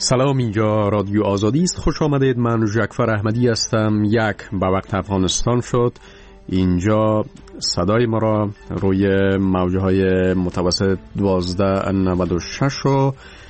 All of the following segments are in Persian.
سلام، اینجا رادیو آزادی است. خوش آمدید. من جعفر احمدی هستم. به وقت افغانستان شد. اینجا صدای ما را روی موجهای متوسط 1296 و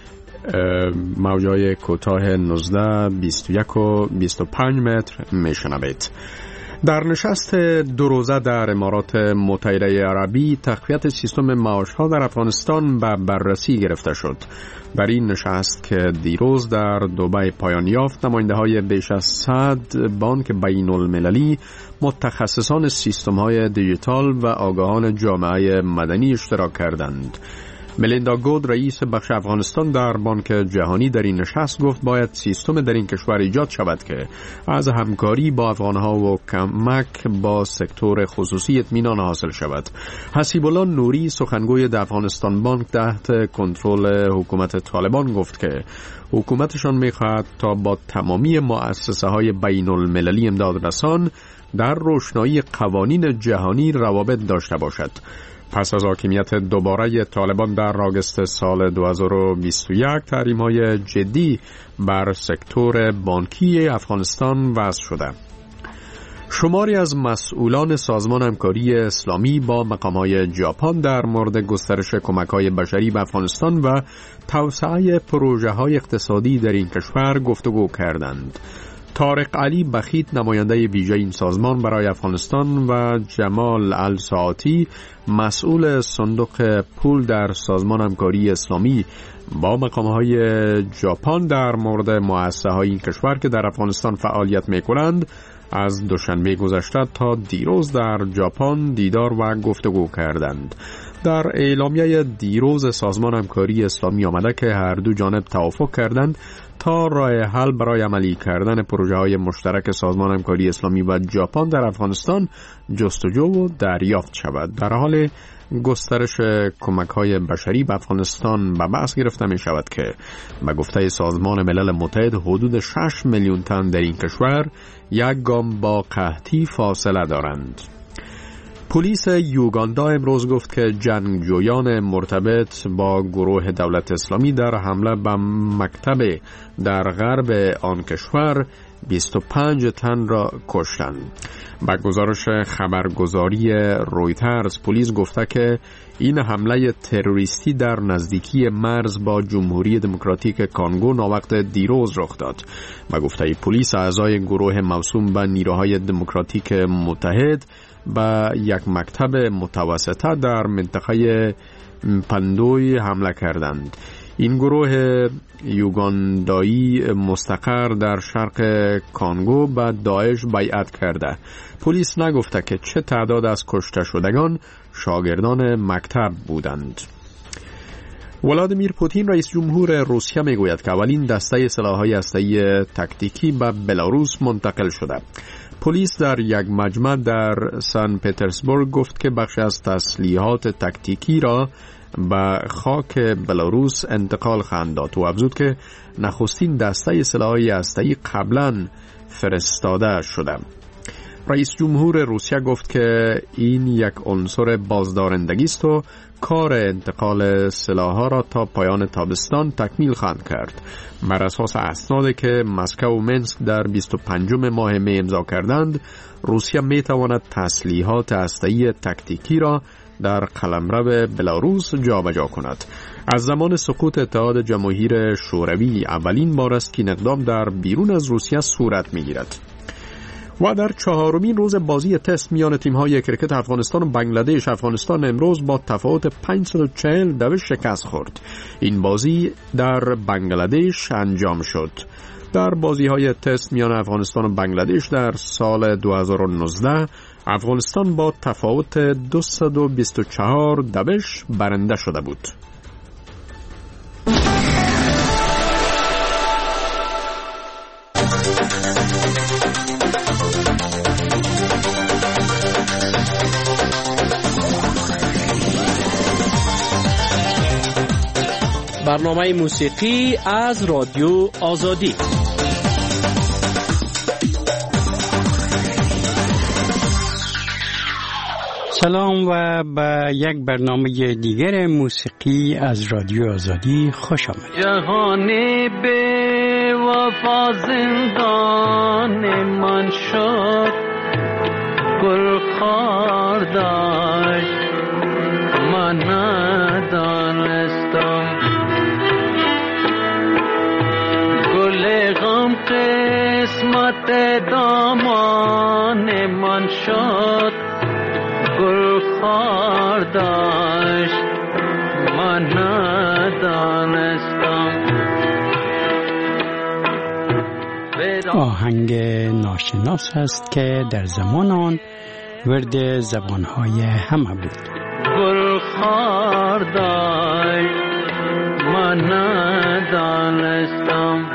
موجهای کوتاه 19 21 و 25 متر میشنوید. در نشست 2 روزه در امارات متحده عربی تقویت سیستم معاش‌ها در افغانستان به بررسی گرفته شد. در این نشست که دیروز در دبی پایان یافت، نماینده‌های بیش از 100 بانک بین‌المللی، متخصصان سیستم‌های دیجیتال و آگاهان جامعه مدنی اشتراک کردند. ملیندا گود، رئیس بخش افغانستان در بانک جهانی، در این نشست گفت باید سیستم در این کشور ایجاد شود که از همکاری با افغانها و کمک با سکتور خصوصی اطمینان حاصل شود. حسیب الله نوری، سخنگوی در افغانستان بانک تحت کنترل حکومت طالبان، گفت که حکومتشان می‌خواهد تا با تمامی مؤسسه‌های بین‌المللی امداد رسان در روشنایی قوانین جهانی روابط داشته باشد. پس از حاکمیت دوباره طالبان در آگوست سال 2021 تحریم‌های جدی بر سکتور بانکی افغانستان وضع شده. شماری از مسئولان سازمان همکاری اسلامی با مقام‌های ژاپن در مورد گسترش کمک‌های بشری به افغانستان و توسعه پروژه‌های اقتصادی در این کشور گفتگو کردند. طارق علی بخیت، نماینده ویژه این سازمان برای افغانستان، و جمال الساعتی، مسئول صندوق پول در سازمان همکاری اسلامی با مقام‌های ژاپن در مورد مؤسسه‌های این کشور که در افغانستان فعالیت می‌کنند، از دوشنبه گذشته تا دیروز در ژاپن دیدار و گفتگو کردند. در اعلامیه دیروز سازمان همکاری اسلامی آمده که هر دو جانب توافق کردند تا راه حل برای عملی کردن پروژه‌های مشترک سازمان همکاری اسلامی و ژاپن در افغانستان جستجو و دریافت شود. در حال گسترش کمک‌های بشری به افغانستان به بحث گرفته می شود که به گفته سازمان ملل متحد حدود 6 میلیون تن در این کشور یک گام با قحطی فاصله دارند. پلیس یوگاندا امروز گفت که جنگجویان مرتبط با گروه دولت اسلامی در حمله به مکتب در غرب آن کشور 25 تن را کشتند. با گزارش خبرگزاری رویترز، پلیس گفته که این حمله تروریستی در نزدیکی مرز با جمهوری دموکراتیک کانگو ناوقت دیروز رخ داد. با گفته پلیس، اعضای گروه موسوم به نیروهای دموکراتیک متحد به یک مکتب متوسطه در منطقه پندوی حمله کردند. این گروه یوگاندایی مستقر در شرق کانگو به داعش بیعت کرده. پلیس نگفته که چه تعداد از کشته شدگان شاگردان مکتب بودند. ولادیمیر پوتین، رئیس جمهور روسیه، میگوید که اولین دسته سلاح‌های هسته‌ای تاکتیکی به بلاروس منتقل شده. پلیس در یک مجمع در سن پترزبورگ گفت که بخش از تسلیحات تاکتیکی را به خاک بلاروس انتقال خواهند داد و افزود که نخستین دسته سلاح‌های هسته‌ای قبلا فرستاده شده. رئیس جمهور روسیه گفت که این یک عنصر بازدارندگی است و کار انتقال سلاح‌ها را تا پایان تابستان تکمیل خواهند کرد. بر اساس اسنادی که مسکو و منسک در 25 ماه می امضا کردند، روسیه می تواند تسلیحات هسته‌ای تاکتیکی را در قلمرو بلاروس جابجا کند. از زمان سقوط اتحاد جماهیر شوروی اولین بار است که این اقدام در بیرون از روسیه صورت می گیرد. و در 4مین روز بازی تست میان تیم‌های کرکت افغانستان و بنگلادش، افغانستان امروز با تفاوت 540 شکست خورد. این بازی در بنگلادش انجام شد. در بازی‌های تست میان افغانستان و بنگلادش در سال 2019 افغانستان با تفاوت 224 برنده شده بود. برنامه موسیقی از رادیو آزادی. سلام و به یک برنامه دیگر موسیقی از رادیو آزادی خوش آمدید. جهان وفا زندان من شد، گل خار داشت من ندانستم، گل غم قسمت دامان من شد، گل خار داشت من ندانستم. آهنگ ناشناس است که در زمان آن ورد زبانهای همه بود. گل خار داشت من ندانستم.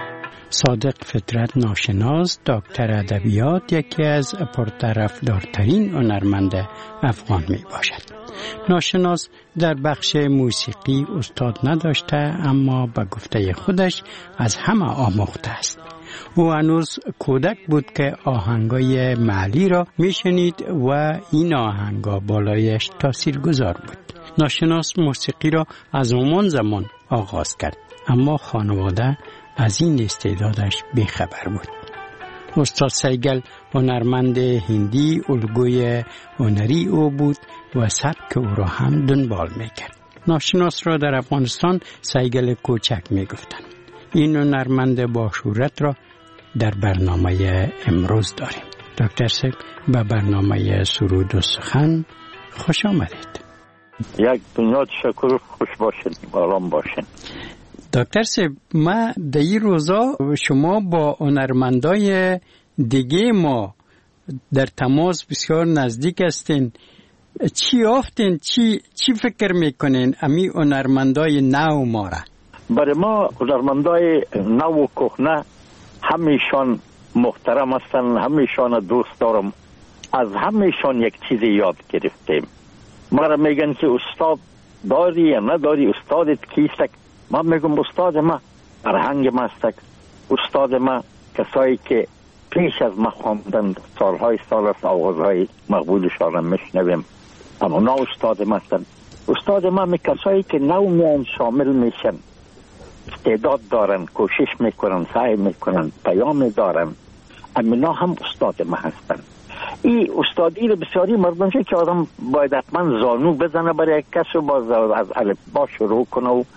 صادق فطرت ناشناس، دکتر ادبیات، یکی از پرطرفدارترین هنرمند افغان می باشد. ناشناس در بخش موسیقی استاد نداشته، اما به گفته خودش از همه آموخته است. او هنوز کودک بود که آهنگای محلی را میشنید و این آهنگا بالایش تاثیرگذار بود. ناشناس موسیقی را از همان زمان آغاز کرد، اما خانواده از این استعدادش بیخبر بود. استاد سیگل هنرمند هندی الگوی هنری او بود و سبک او را هم دنبال میکرد. ناشناس را در افغانستان سیگل کوچک میگفتند. این هنرمند با شهرت را در برنامه امروز داریم. دکتر صاحب، به برنامه سرود و سخن خوش آمدید. یک دنیا شکر، خوش باشین، آرام باشین. دکتر صاحب، ما در این روزا شما با هنرمندای دیگه ما در تماس بسیار نزدیک هستین. چی یافتین؟ چی فکر میکنین امی هنرمندای نو ما را؟ برای ما هنرمندای نو و کهنه همیشان محترم هستن، همیشان دوست دارم. از همیشان یک چیزی یاد گرفتیم. ما را میگن که استاد داری یا نداری، استادت کیست؟ ما میگم استاد ما فرهنگ ما است. استاد ما کسایی که پیش از ما خواندن، سالهای سال از آغازهای مقبولشان را میشنویم، اما نه استاد ما هستن. استاد ما کسایی که نو میان شامل میشن، استعداد دارن، کوشش میکنن، سعی میکنن، پیام دارن، امینا هم استاد ما هستن. این استادی رو بسیاری مردم که آدم باید حتما زانو بزنه برای یک کس و باز از الفبا شروع کنه و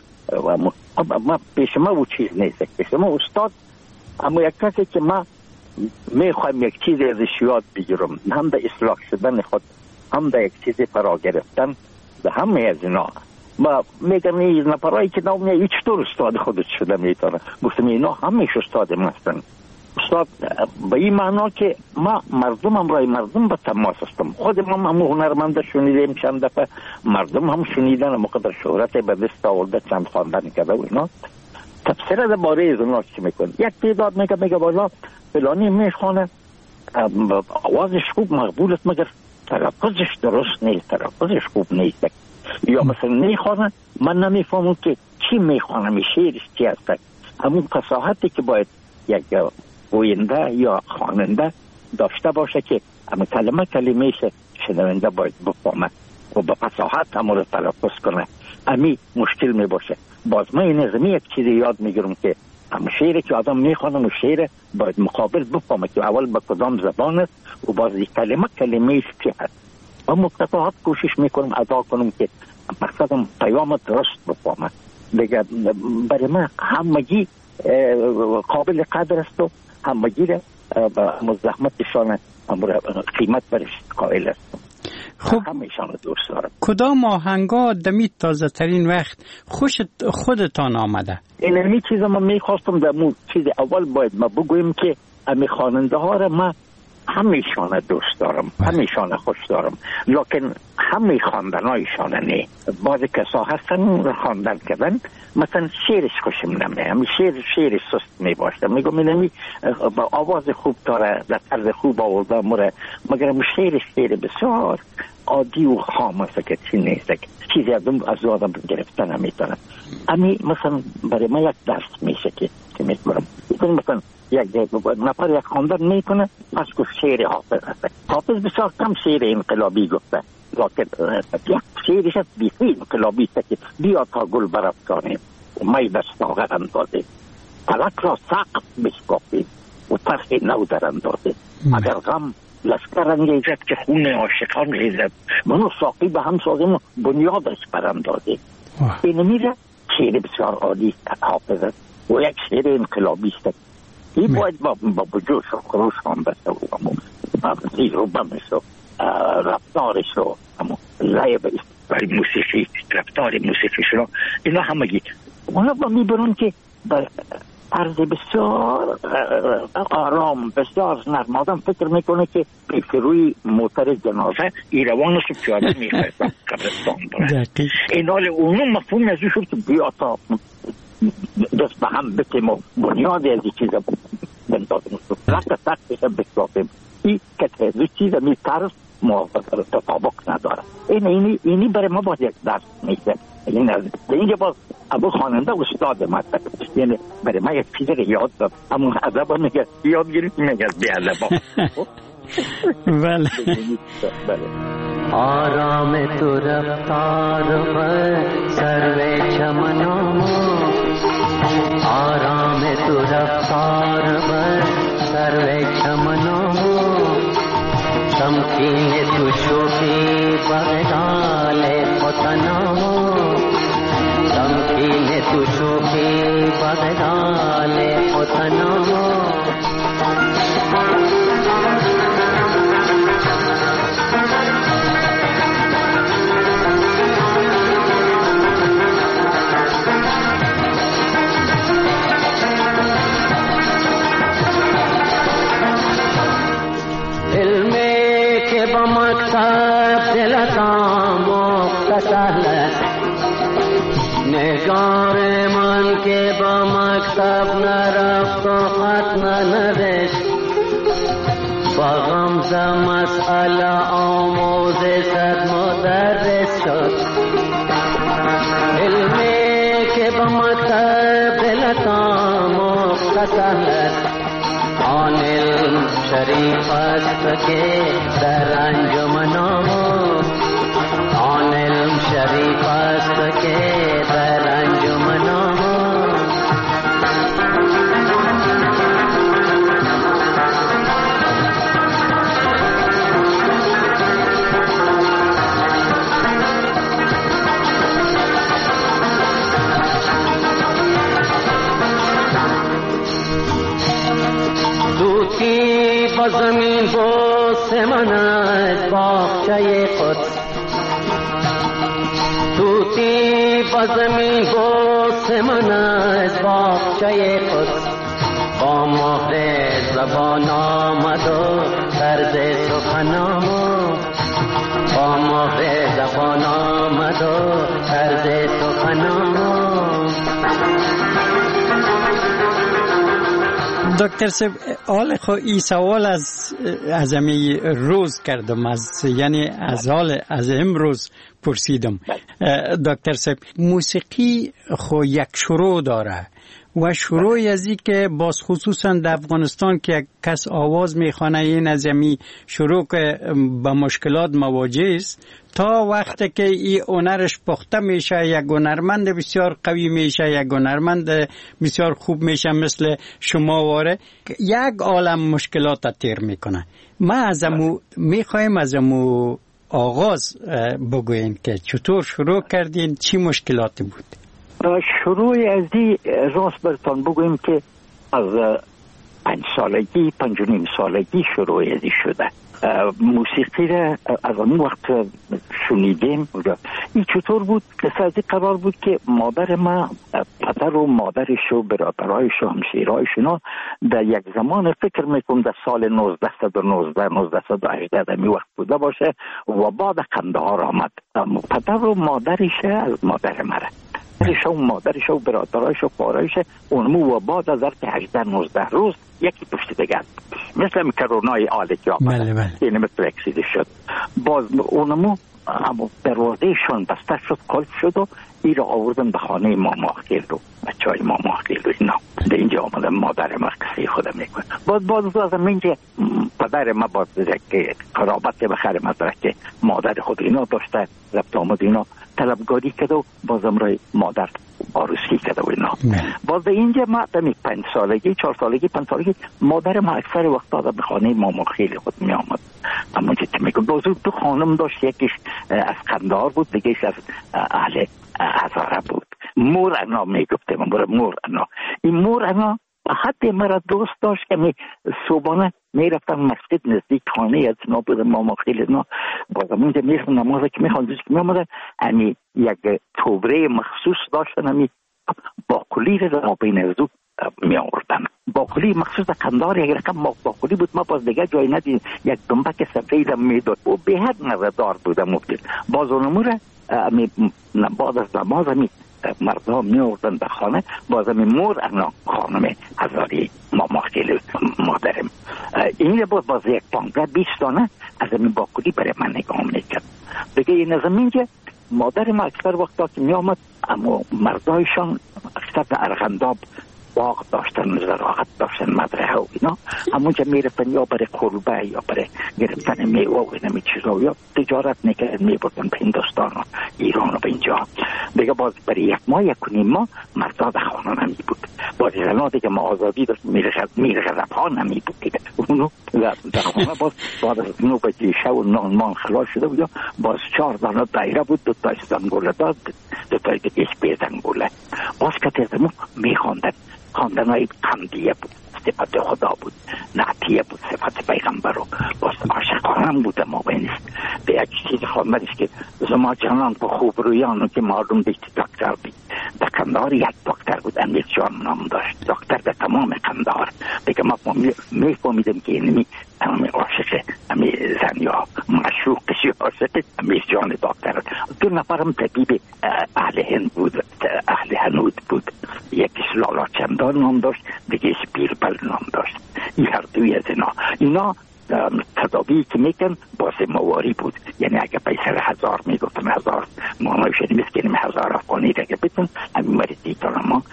ما پیش ما او چیز نیست. پیش ما استاد اما یک کسی که ما میخوایم یک چیز ازش یاد بگیرم، هم در اصلاح شدن خود، هم در یک چیز فرا گرفتن، به همه از اینا ما میگن این نفرایی که نامیه هیچ طور استاد خودت شده میتونه. گفتم اینا همیش استاد ما هستن. استاد به این معنا که ما مردم همراه مردم به تماس هستم. خود ما هم هنرمند شنیدیم چند دفعه، مردم هم شنیدن، مقدر شهرت به دست آورده، چند خواندن کرده و اینا. تفسیر در باره از اونا چی میکنه؟ یک تعداد میگه والا فلانی میخوانه، آوازش خوب مقبول است مگر تلفظش درست نیست، تلفظش خوب نیست. یا مثلا میخوانه من نمیفهمم که چی میخوانم، شعرش چی هست. همون فصاحتی که باید یک گوینده یا خواننده داشته باشه که همه کلمه شنونده باید بفهمه و به فصاحت همون رو تلفظ کنه. امی مشکل می باشه. باز من این از یک چیزی یاد میگیرم که هم شعری که آدم میخوانه و شعر باید مقابل بفهمه که اول به کدام زبان است و باز کلمه چی هست. و مفتفاحت کوشش میکنم ادا کنم که مقصدم پیام درست بفهمه. دیگه برای من همگی قابل قدر است و همگی را مزاحمتشان قیمت برش قائل است. خب همیشان دوست دارم. کدام آهنگا دمی تازه ترین وقت خودتان آمده؟ این چیزا من میخواستم در مون چیز اول باید ما بگویم که امی خواننده ها را من همیشان دوست دارم، همیشان خوش دارم، لکن همه خواندنایشان نه. بعضی کسا هستن خواندن کردن، مثلا شعرش خوشم نمیاد، همی شعرش سست میباشه، میگم اینمی با آواز خوب داره، در طرز خوب آورده مره، مگر شعر بسیار عادی و خام است که چی نیست، چیزی از آدم گرفتن نمیتونه. امی مثلا برای من یک درس میشه که میکنم مثلا یک نفر یک خواندن میکنه، پس گفت شعر حافظ هست. حافظ بسیار کم شعر انقلابی گفته، لکن یک شعرش بیخی انقلابی است که بیا تا گل برافکنیم و می دست آغر اندازه. فلک را سقف بشکافیم و طرح نو در اندازیم. اگر غم لشکر انگیزد که خون عاشقان ریزد، منو ساقی به هم سازیم و بنیادش براندازیم. این میره شعر بسیار عالی حافظ و یک شعر انقلابی است. این باید با جوش و خروش هم بسته و زیر و بمش و رفتارش و لعب موسیقی، رفتار موسیقیش رو اینا همگی اونا با میبرون که عرض بسیار آرام، بسیار نرم. آدم فکر میکنه که پیش روی موتر جنازه ایروانش رو پیاده میخواستم قبرستان برن. این حال اونو مفهوم از شد که بیا تا دست به هم بتیم و بنیاد از این چیزا بندازیم، لکه سختش بسازیم. این که از چیزا میترس موافقه تطابق نداره. اینی برای ما باید یک درس میشه. اینجا باز ابو خواننده استاد مطلب، یعنی برای ما یک چیز رو یاد داد، همون ادب میگه یاد گیرید میگه بی ادب. بله. آرام تو رفتار و سرو چمنام، آرام تو رفتار و سرو چمنام، تمکین تو شوخی بغدال وطنام، تمکین تو شوخی بغدال وطنام. نگار من که با مکتب نرفت و خط ننوشت، با غمزه مسئله آموز صد مدرس شد. علمی که با مکتب دلتا مختصر است، آن علم شریف است که در انجمنام، آن علم شریف است که در انجمنام. دوتی با زمین بوسه من از باغچه قدس، توتی با زمین بوسه من از باغچه قدس، با مهر زبان آمد و طرز سخنام، با مهر زبان آمد و طرز سخنام. دکتر صاحب حال خو این سوال از امی روز کردم، یعنی از امروز پرسیدم. دکتر صاحب موسیقی خو یک شروع داره و شروع از این که باز خصوصا در افغانستان که یک کس آواز میخوانه این از امی شروع که با مشکلات مواجه است تا وقتی که این هنرش پخته میشه، یک هنرمند بسیار قوی میشه، یک هنرمند بسیار خوب میشه مثل شما واره، یک عالم مشکلات تیر میکنه. ما از امو میخوایم از امو آغاز بگوین که چطور شروع کردین، چی مشکلاتی بود؟ شروع از این راست برتان بگویم که از 5 سالگی 5.5 سالگی شروع از این شده. موسیقی را از اون وقت شنیدیم. این چطور بود؟ قصه از این قرار بود که مادر ما، پدر و مادرش و برادرایش و همسایه‌هایش اینا در یک زمان فکر میکنم در سال 1919 1918 می وقت بوده باشه و بعد قندهار آمد. پدر و مادرش از مادر مره، مادرش و برادرایش و پارایش اونمو و بعد از ارک 18-19 روز یکی پشت دیگر مثل کرونای آلکی آمد. اینه مثل اکسیده شد. باز اونمو دروازهشون بسته شد، کلف شد و ای را آوردن به خانه ماما خیل رو، بچه های ماما خیل رو. اینا در اینجا آمدن مادر ما قصه خودم میکنه. باز از اینجا پدر ما باز که قرابت بخیر مدرک مادر خود اینا داشته، رفت آمد اینا طلبگاری کرد و بازم رای مادر عروسی کرده و اینا. باز اینجا ما دمی 5 سالگی 4 سالگی 5 سالگی مادر ما اکثر وقتا به خانه ماما خیلی خود می آمد. اما که میگم بازو تو خانم داشت، یکیش از قندهار بود، دیگهش از اهل هزاره بود. مور انا میگفتم مور انا. این مور انا حتی مرا دوست داشت که صبحانه میرفتم مسجد نزدیک خانه از اینا بود ماما خیلی اینا. بازم اونجا میرفتم نماز که میخواندش که میامدن امی یک توبره مخصوص داشتن، امی باقلی را بین ازو می آوردن. باقلی مخصوص قندار یک رقم باقلی بود، ما باز دیگه جای ندیم. یک دنبک سفید میداد و به حد مزه‌دار بود. باز اونمو را بعد از نماز مردم می آوردن به خانه. باز مور انا خانم هزاری ماما خیلی مادرم این باز یک 15-20 دانه از این باقلی برای من نگاه میکرد. دیگه این از اینجا مادر ما اکثر وقتا که می آمد اما مردایشان اکثر در ارغنداب باغ داشتن، زراعت داشتن، مزرعه و اینا. همونجا میرفتن یا برای کلبه یا برای گرفتن میوه و اینا چیزا، یا تجارت میکردن میبردن به هندوستان و ایران و به اینجا. دیگه باز برای 1 ماه 1.5 ماه مردا در خانه نمی بود. باز زنا دیگه ما آزادی داشت، میرغذب ها نمی بود دیگه. اونو در خانه باز بعد از 9 بجه شب و نان خلاص شده بود. باز 4 دانه دایره بود، 2 تا زنگوله داد، 2 تا دیگه به زنگوله. باز که تزمو میخواندن. خواندنهای قمدیه بود، صفت خدا بود، نعتیه بود، صفت پیغمبر و باز عاشقانه بود. ما بینیست به یک چیز خواندنش که زما جانان به خوب رویانو که معلوم دیگه دکتر بود. در قندهار یک دکتر بود، امیر جان نام داشت، دکتر در تمام قندهار. دیگه ما میفهمیدم که اینمی عاشق امیر زن یا مشروقش عاشق امیر جان دکتر. 2 نفرم طبیب اهل هند بود، اهل هنود بود. یکیش لالا چندان نام داشت، دیگهش بیربل نام داشت. این هر دوی از اینا تداوی که میکن باز مواری بود. یعنی اگه پیسر 1000 میگفتن 1000 مانوشنی مسکنیم 1000 افغانی اگه بتون همین مریضی تا ما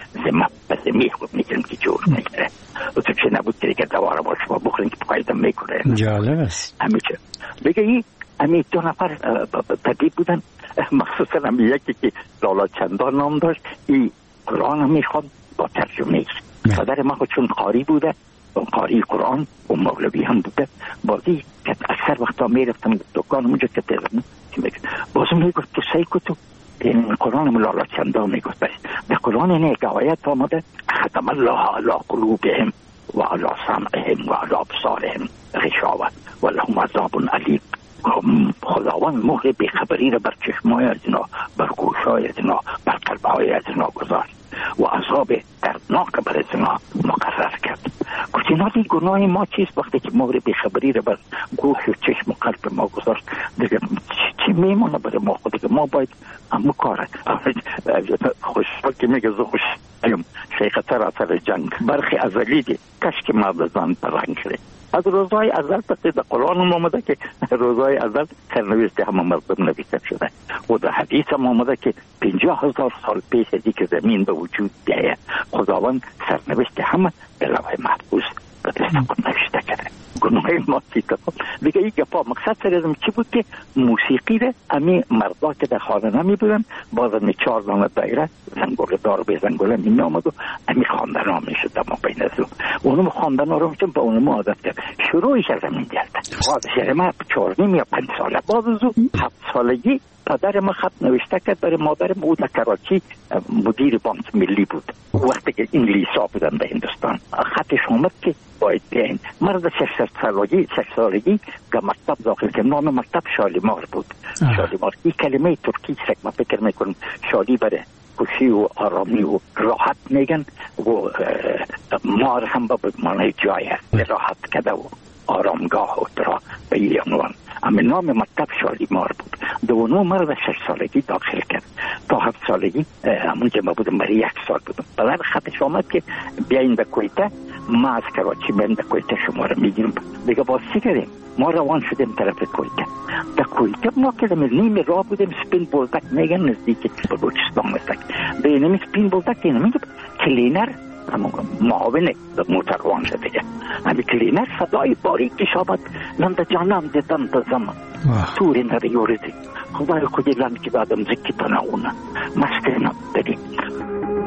زمی خود میکنم که جور میگره. و تو چه نبود که دیگه دواره باش با بخورین که پایدم میکنه. جالب است. همیشه دیگه این 2 نفر طبیب بودن، مخصوصا هم یکی که لالا چندان نام داشت. این قرآن هم میخواد با ترجمه. پدر ما خود چون قاری بوده، قاری قرآن و مولوی هم بوده. بازی که اکثر وقتا میرفتم دکان اونجا که تزمون بازم میگفت که سیکو تو این قرآن مولانا چندان میگفت در قرآن این یک آیت آمده ختم الله علی قلوبهم و علی سمعهم و علی ابصارهم غشاوة و لهم عذاب علیم. خداوند مهر بیخبری را بر چشمای از اینا، بر گوشای از اینا، بر قلبهای از اینا گذاشت و عذاب دردناک بر از اینا مقرر کرد. گفتینا دی گناه ما چیست وقتی که مهر بیخبری را بر گوش و چشم و قلب ما گذاشت؟ دیگه چی میمونه برای ما؟ خود که ما باید همون کاره خوشحال که میگه زو خوش ایم شیخه اثر جنگ برخی ازلی دی کشک مردزان پرنگ شده. از روزهای ازل تقید قرآن آمده که روزهای ازل سرنوشت همه مردم نوشته شده و در حدیث هم آمده که 50,000 سال پیش از که زمین به وجود بیاید خداوند سرنوشت همه به لوح محفوظ به دست خود نوشته کرده. گناه ما چیکار دیگه این گپا مقصد سرزم چی بود که موسیقی را امی مردا که در خانه نمی بودن باز امی 4 دانه دایره زنگوله دار به زنگوله می آمد و امی خواندن ها می شد اما بین از اونم خواندن ها رو میشون با اونم عادت کرد. شروعش از همین گرده. شهر ما 4 یا 5 ساله باز از 7 سالگی پدر ما خط نوشته کرد برای مادرم. او در کراچی مدیر بانک ملی بود وقتی که انگلیسا بودن به هندوستان. خطش اومد که باید بیاین. مرد 6 سالگی که مکتب داخل که نام مکتب شالیمار بود. شالیمار این کلمه ترکی است ما فکر میکنم شالی برای خوشی و آرامی و راحت میگن و مار هم به معنی جای است، راحت کده و آرامگاه و درا به این عنوان. اما نام مکتب شالیمار بود. دوانو مرد 6 سالگی داخل کرد تا 7 سالگی همونجا ما بودم برای 1 سال بودم. بعد خطش آمد که بیاین به کویته. ما از کراچی بیاین به کویته شما رو میگیرم. دیگه باز چی کردیم؟ ما روان شدیم طرف کویته. در کویته ما که نیم راه بودیم سپین بولدک میگن نزدیک بلوچستان است. به اینمی سپین بولدک اینمی کلینر معاون موتروان شده. همی کلینر صدای باریکش آمد لنده جانم دیدم تا زمان توری نریورزی خدای خودی لند که دادم زکی تناونه مسترینم بدیم.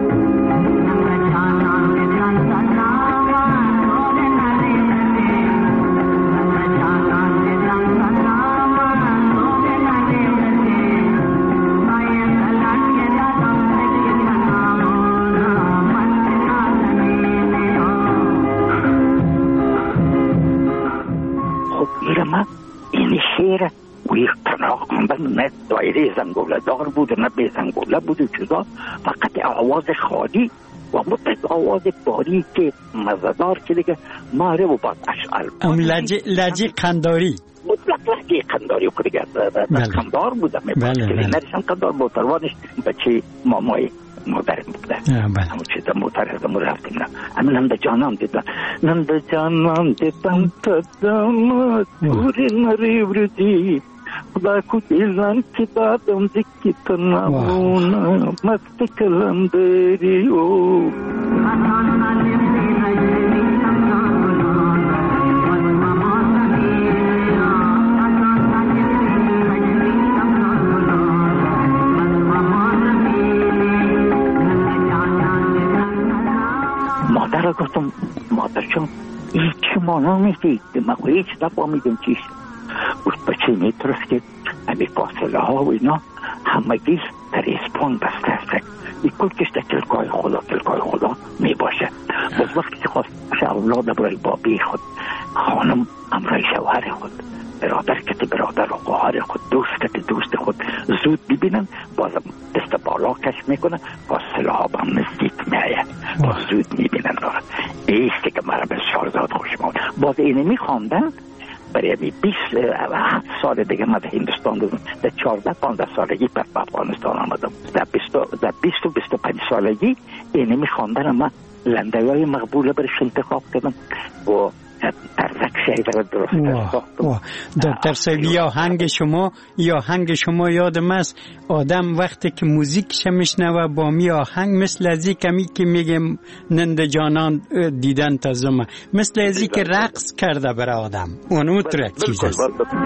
خواندن نه دایره زنگوله دار بود نه به زنگوله بود و چیزا، فقط آواز خالی و مطلق آواز باری که مزدار که دیگه ماره و بعد اشعال لجی قنداری مطلق لجی قنداری که دیگه قندار بودم نریشم قندار موتروانش بچه مامای مادرم بوده همون چیزا موتر رفتیم نه همین ننده جانان دیدم تا داماد دوری نریوردی خدا کو دیزن که دادم دیکی تا نمونه مست کلندری او مادر گفتم مادر چون هیچ مانا میدید من هیچ نفهمیدم چیست. گفت بچه میترست که همی فاصله ها و اینا همگی در اسپان بسته است، این کل کشته تلقای خدا می باشه. باز وقتی که خواست اولاد برای بابی خود، خانم امرای شوهر خود، برادر کت برادر و خواهر خود، دوست کت دوست خود زود ببینن، بازم دست بالا کش میکنن، فاصله ها با هم نزدیک میآید، باز زود میبینن. ایستی که مرا بسیار زاد خوشم آمد. باز اینه میخواندن برای 27 سال دیگه من در هندوستان بودم، در 14-15 سالگی پس به افغانستان آمدم، در 20-25 سالگی اینه میخواندن من لنده های مقبوله برش انتخاب کردم و ترزک شهر درست ساختم. دکتر سیبی آهنگ شما یادم است، آدم وقتی که موزیک میشنوه با می آهنگ مثل ازی کمی که میگم ننده جانان دیدن تازمه، مثل ازی که رقص کرده برای آدم اونو ترک چیز است.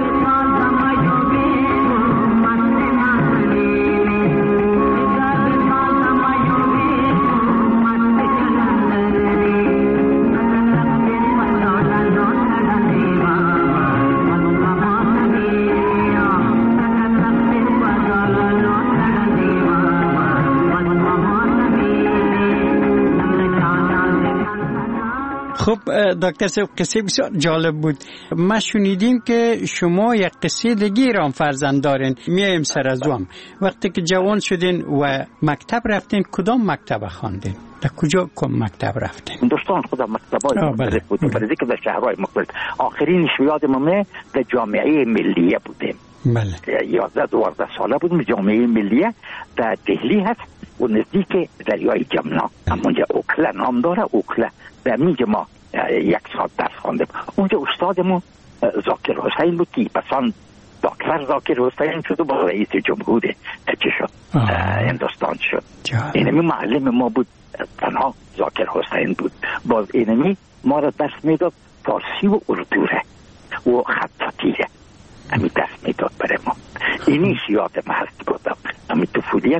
خب دکتر صاحب قصه بسیار جالب بود. ما شنیدیم که شما یک قصه دیگه ایران فرزند دارین، میایم سر از وام. وقتی که جوان شدین و مکتب رفتین کدام مکتب خواندین؟ در کجا مکتب رفتین؟ هندوستان خودم مکتبای مختلف بودیم، برای که در شهرهای مختلف. آخرین یادمه در جامعه ملیه بودیم. بله. 11-12 ساله بودیم. جامعه ملیه در دهلی هست و نزدیک دریای جمنا، همونجا اوکلا نام داره. اوکلا در میگه ما 1 ساعت درس خواندیم اونجا. استادمون ذاکر حسین بود که پسان دکتر ذاکر حسین شد و با رئیس جمهور چه شد هندوستان شد. اینمی معلم ما بود، تنها ذاکر حسین بود. باز اینمی ما را درس میداد فارسی و اردوره و خطاطیه، همی درس میداد برای ما. اینی یاد من هست بودم همی طفولیت.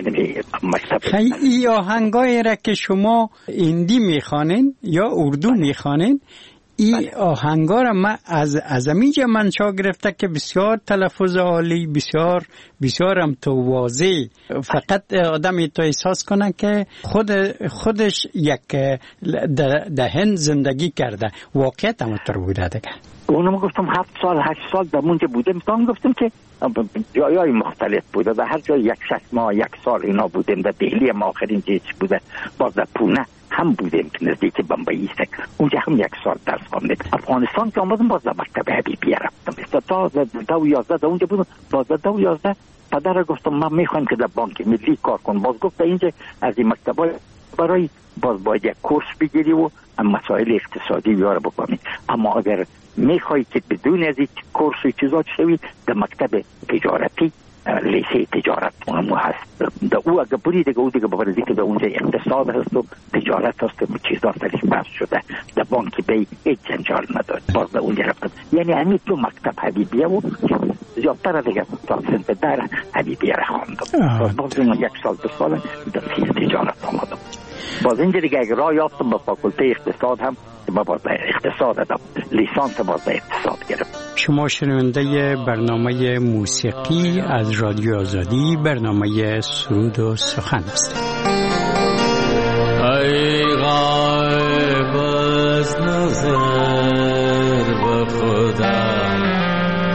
خیلی آهنگای را که شما هندی میخوانین یا اردو میخوانین، این آهنگا را من از همینجا منشا گرفته که بسیار تلفظ عالی، بسیار هم تو واضح، فقط آدم تو احساس کنه که خودش یک در هند زندگی کرده. واقعیت همونطور بوده دیگه. اونم گفتم 7-8 سال در اونجا بودم. تا گفتم که جایای مختلف بوده، در هر جای 1 ماه 1 سال اینا بودیم. در دهلی هم آخرین جایش بوده. باز در پونه هم بودیم که نزدیک بمبئی است، اونجا هم 1 سال درس خواندیم. افغانستان که آمدم باز در مکتب حبیبیه رفتم تا 10-11 اونجا بودم. باز 10-11 پدر گفتم من میخوایم که در بانک ملی کار کنم. باز گفت اینجا از این مکتبای برای باز باید یک کورس بگیری و مسائل اقتصادی بیاره بکنی، اما اگر میخوای که بدون از این کورس و چیزا شوی در مکتب تجارتی لیسه تجارت اونمو هست. در او اگر بری دیگه او دیگه ببرزی که در اونجا اقتصاد هست و تجارت هست و چیزا سرش بحث شده. در بانک بی هیچ جنجال نداره. باز در اونجا رفتم. یعنی همین تو مکتب حبیبیه و زیادتر دیگه تا سنت در حبیبیه را خواندم. باز 1 سال 2 سال در تجارت آمدم. باز اینجا دیگه اگر راه یافتم با فاکولته اقتصاد هم باز اقتصاد دادم، لیسانس باز اقتصاد گرفت. شما شنونده برنامه موسیقی از رادیو آزادی، برنامه سرود و سخن است. ای غایب از نظر به خدا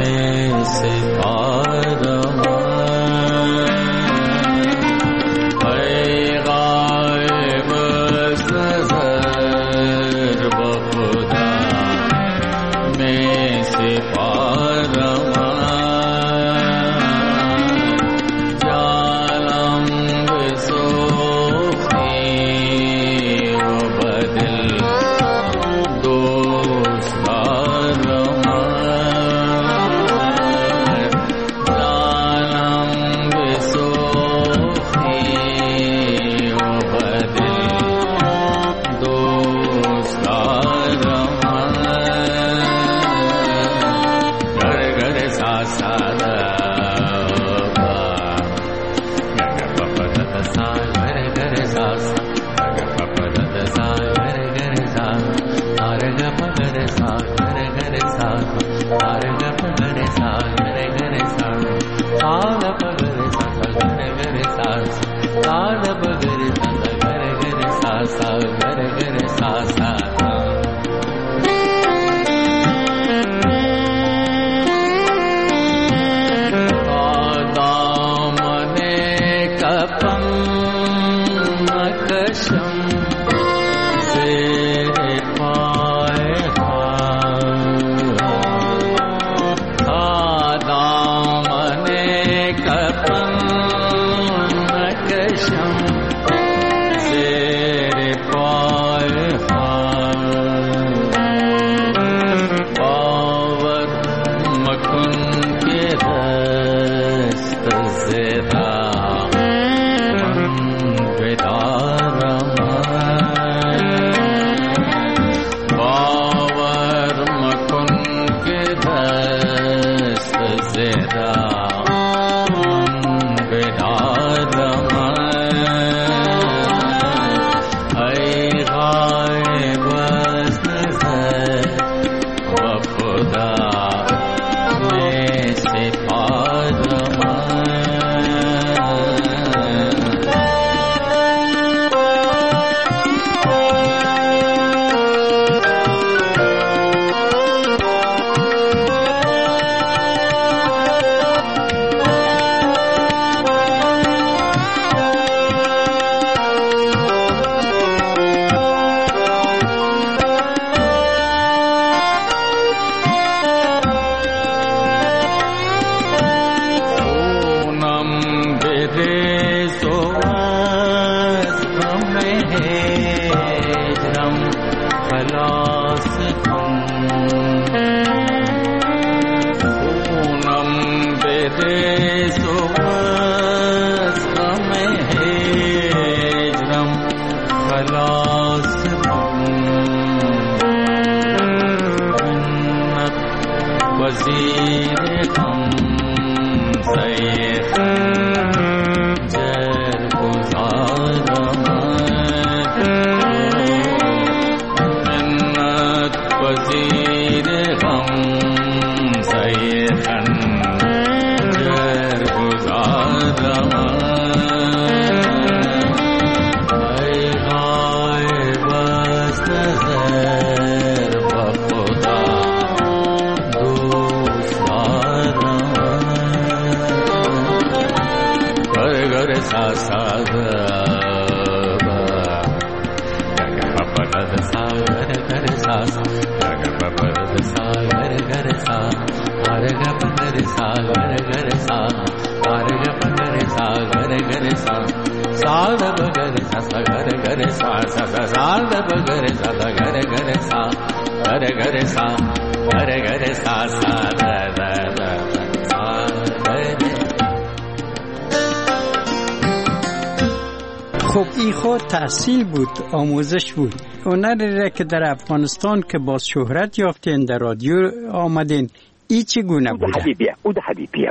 خب این خود تحصیل بود، آموزش بود. هنری که در افغانستان که باز شهرت یافتین در رادیو آمدین، ای چگونه بوده؟ او ده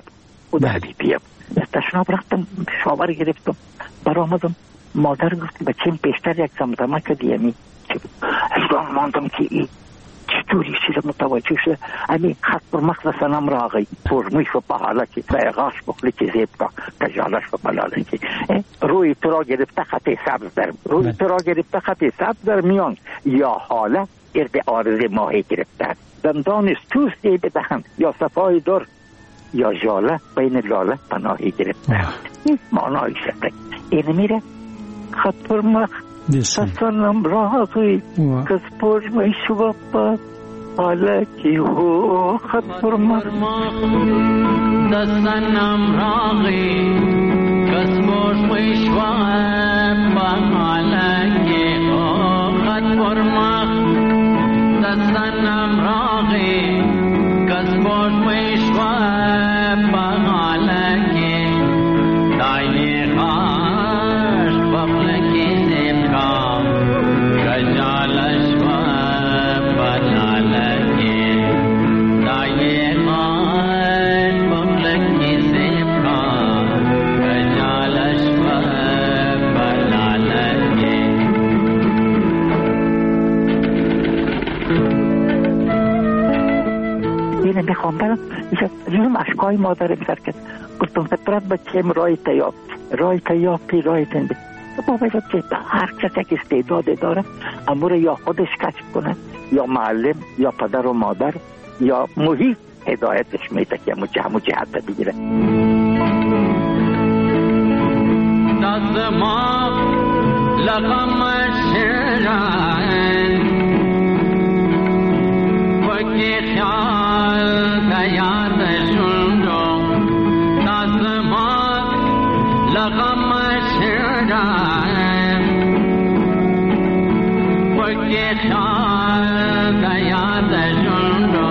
حبیبیه تشناب رفتم، شاور گرفتم، برآمدم، مادر گفت بچیم پیشتر یک زمزمه کردی، یعنی اصلا ماندم که ای جوری شده متوجه شده امی خط پر مخ سنم راغی فرمیش و پاهاله که بیغاش بخلی که زیب که کجالش و بلاله که روی تو را گرفته خط سبز در روی تو را گرفته خط سبز در میان یا حاله ارد آرز ماهی گرفته دندان استوسی بدهن یا صفای در یا جاله بین لاله پناهی گرفته این معنای شده این میره خط پر مخ سنم راغی کس فرمیش و پاهاله که هو خط پر مخ دستنم راغی کس فرمیش و پاهاله که هو خط پر مخ دستنم راغی کس فرمیش و پاهاله که داینی خاش بفلکی زیبکا کجالش و پاهاله که داینی خاش بفلکی زیبکا کجالش و پاهاله که اینه میخواندم جنم اشکای مادرم سر کرد گفتم فطرت بچیم رای تیابی رای تنبی با باید که هر کسی که استعداد داره امور یا خودش کشف کنه یا معلم یا پدر و مادر یا محیط هدایتش میده که همو جهت بگیره دست ما لقم شیران وکی خیال دیاد شندو دست ما لقم شیران وکی خیال دیاد شندو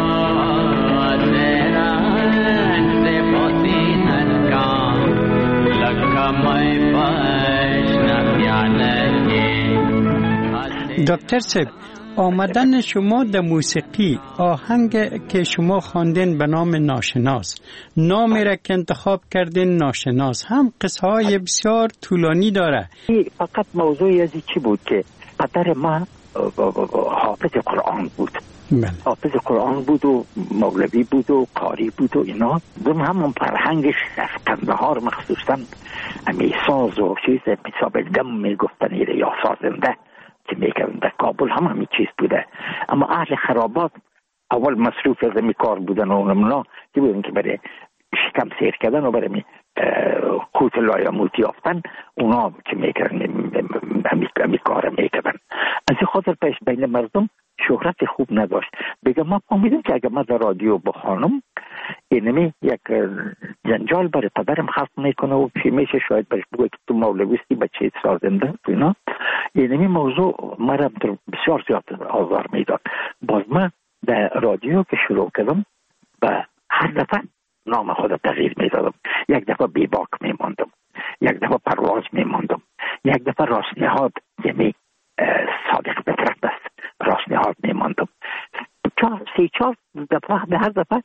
تیران سے پسینت کا لکمای پشن پیالگی دکتر صاحب آمدن شما در موسیقی آهنگ که شما خواندین به نام ناشناس نامی را که انتخاب کردین ناشناس هم قصه های بسیار طولانی داره فقط موضوعی ازی چی بود که پدر ما حافظ قرآن بود حافظ قرآن بود و مولوی بود و قاری بود و اینا دون همون فرهنگش از کندهار مخصوصا امی ساز و چیز حساب دم میگفتن یا سازنده که میکردن در کابل هم همین چیز بوده اما اهل خرابات اول مصروف از می کار بودن و اونا که بودن که برای شکم سیر کردن و برای قوت لایموت یافتن اونا که میکردن همی کار میکردن از این خاطر پیش بین مردم شهرت خوب نداشت بگم ما فهمیدم که اگر ما در رادیو بخوانم اینمی یک جنجال برای پدرم خلق میکنه و چی میشه شاید برش بگوی که تو مولویستی بچه سازنده اینا اینمی موضوع مرا بسیار زیاد آزار میداد باز من در رادیو که شروع کردم و هر دفعه نام خود تغییر میدادم یک دفعه بیباک میماندم یک دفعه پرواز میماندم یک دفعه راستنهاد یعنی صادق فطرت است راستنهاد میماندم 3-4 دفعه به هر دفعه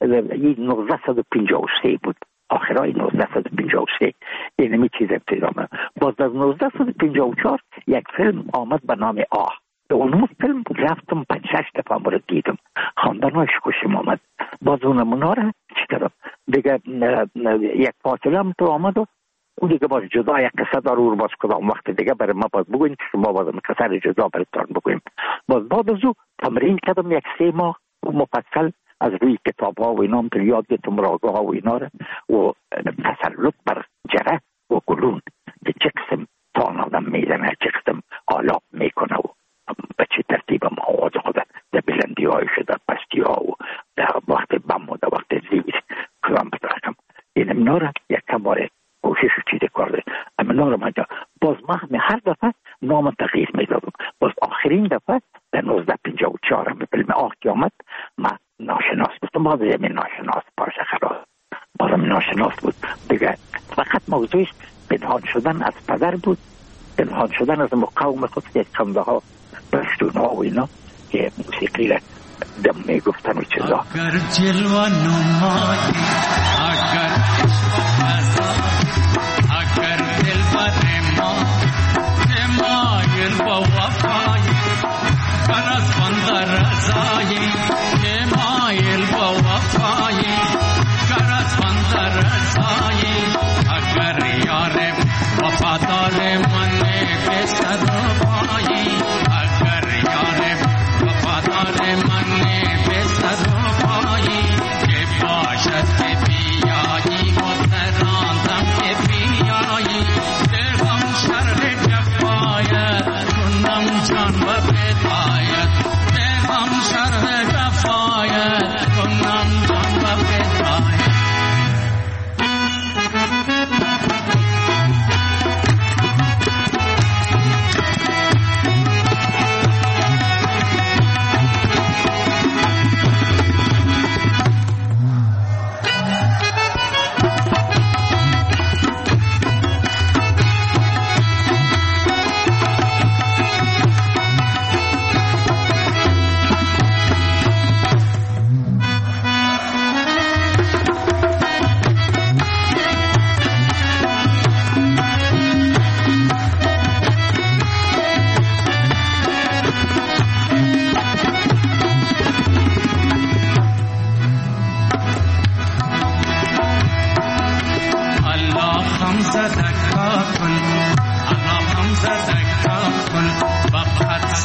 1953 بود آخرای 1953 اینمی چیز ابتدا من باز از 1954 یک فیلم آمد به نام آه به اون فیلم رفتم 5-6 دفعه مورد دیدم خواندنش خوشم آمد باز اونمونا را چی کردم دیگه یک فاصله هم تو آمد و اون دیگه باز جدا یک قصه داره او باز کدام وقت دیگه برای ما باز بگویم که شما باز قصه جدا برایتان بگویم باز بعد از او تمرین کردم یک 3 ماه مفصل از روی کتاب ها و اینا هم یاد گرفتم راگه ها و اینا را و تسلط بر جره و گلون که چه قسم تان آدم میزنه چه قسم آلاب میکنه و به چه ترتیب هم آواز خود در بلندی های شده پستی ها و در وقت بم و در وقت زیر کلام بترکم این امنا را یک کم باره کوشش و چیز کرده امنا را منجا باز من هر دفعه نام تغییر میدادم باز آخرین دفعه در 1954 به فیلم آه که آمد من ناشناس بودم باز یمی ناشناس پارچه خراب بازم ناشناس بود دیگه فقط موضوعش پنهان شدن از پدر بود پنهان شدن از قوم خود که کنده ها پشتون ها و اینا که موسیقی را دم میگفتن و چیزا اگر جلوه نمایی اگر اگر دل بر ما مایل با وفای کنست بندر رضایی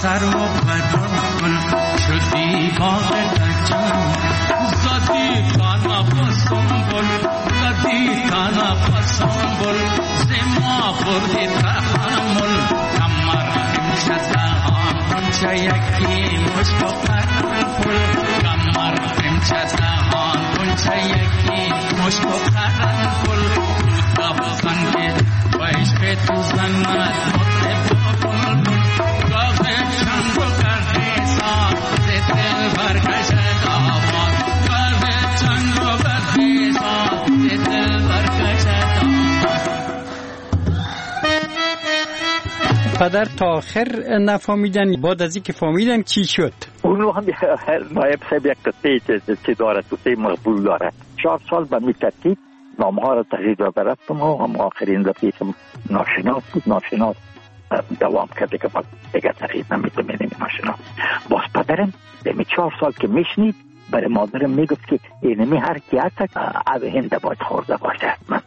سر و بدن کن شدی باغ دجان زدی تانا پسنبول زدی تانا پسنبول زما بردی تحمل کمر امشد آن چه یکی مشکو قرن پل کمر امشد آن چه یکی مشکو قرن پل دوتا بزنگی ویش به تو زند مطلب بل گاه چند و گردی سا زدل برکشد آباد گاه چند و گردی سا زدل برکشد آباد. پدر تا آخر نفهمیدن، بعد از اینکه فهمیدن چی شد؟ اونو هم نایب صاحب یک قصه چی داره، قصه مقبول داره. 4 سال به می ترتیب نامه ها را تغییر داده رفتم و هم آخرین دفعه که ناشناس بود، ناشناس دوام کرده که باز دیگه تغییر نمیده میدیم ناشناس. باز پدرم دمی 4 سال که میشنید برای مادرم میگفت که اینمی هر کی هست از هنده باید خورده باشه. من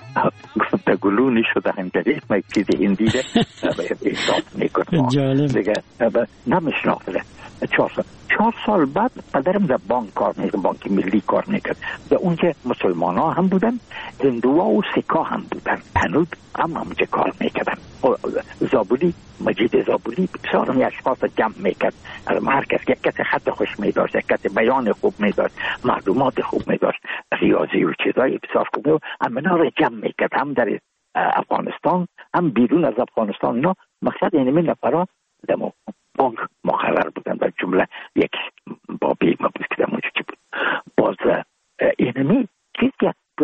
به گلونی شده هم جدید ما یک چیز هندیده احساس میکنم دیگه نمیشناخته. 4 سال بعد پدرم در بانک کار میکرد، بانک ملی کار میکرد. در اونجا مسلمان ها هم بودن، هندوها و سکا هم بودن، هنوز هم اونجا کار میکردن. زابولی، مجید زابولی بسیار می اشخاص جمع میکرد. هر کس یک کسی خط خوش میداشت، یک کسی بیان خوب میداشت، معلومات خوب میداشت، ریاضی و چیزای بسیار خوب میداشت. همه را جمع میکرد، هم در افغانستان هم بیرون از افغانستان. اینا مقصد اینمی نفرها در بانک مقرر بودن و جمله یک بابی ما بود که در اونجا چی بود. باز اینمی که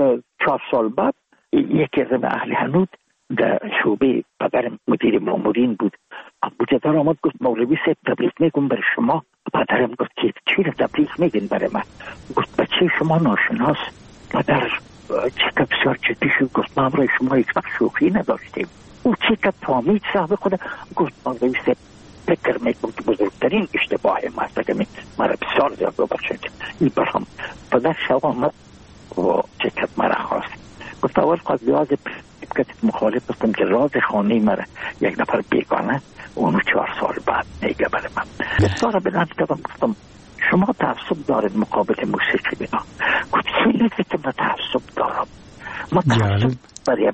4 سال بعد یکی از اهل هنود در شعبه پدرم مدیر مامورین بود، ابوجدار آمد گفت مولوی صاحب تبلیغ میگم برای شما. پدرم گفت که چی را تبلیغ میگین برای من؟ گفت بچه شما ناشناس. پدر چه بسیار جدی شد، گفت ما برای شما هیچ وقت شوخی نداشتیم. او چه که فهمید صاحب خود گفت مولوی صاحب فکر میکنم که بزرگترین اشتباه ما است که مرا بسیار زیاد ببخشید. این برام پدر شب آمد و چکت مرا خواست. گفت اول خواهد بیاز کتت مخالف بستم که راز خانه مرا یک نفر بیگانه اونو 4 سال بعد میگه برای من. گفتارا بلند کردم گفتم شما تعصب دارید مقابل موسیقی بنا. گفت خیلی که من تعصب دارم. ما تعصب برای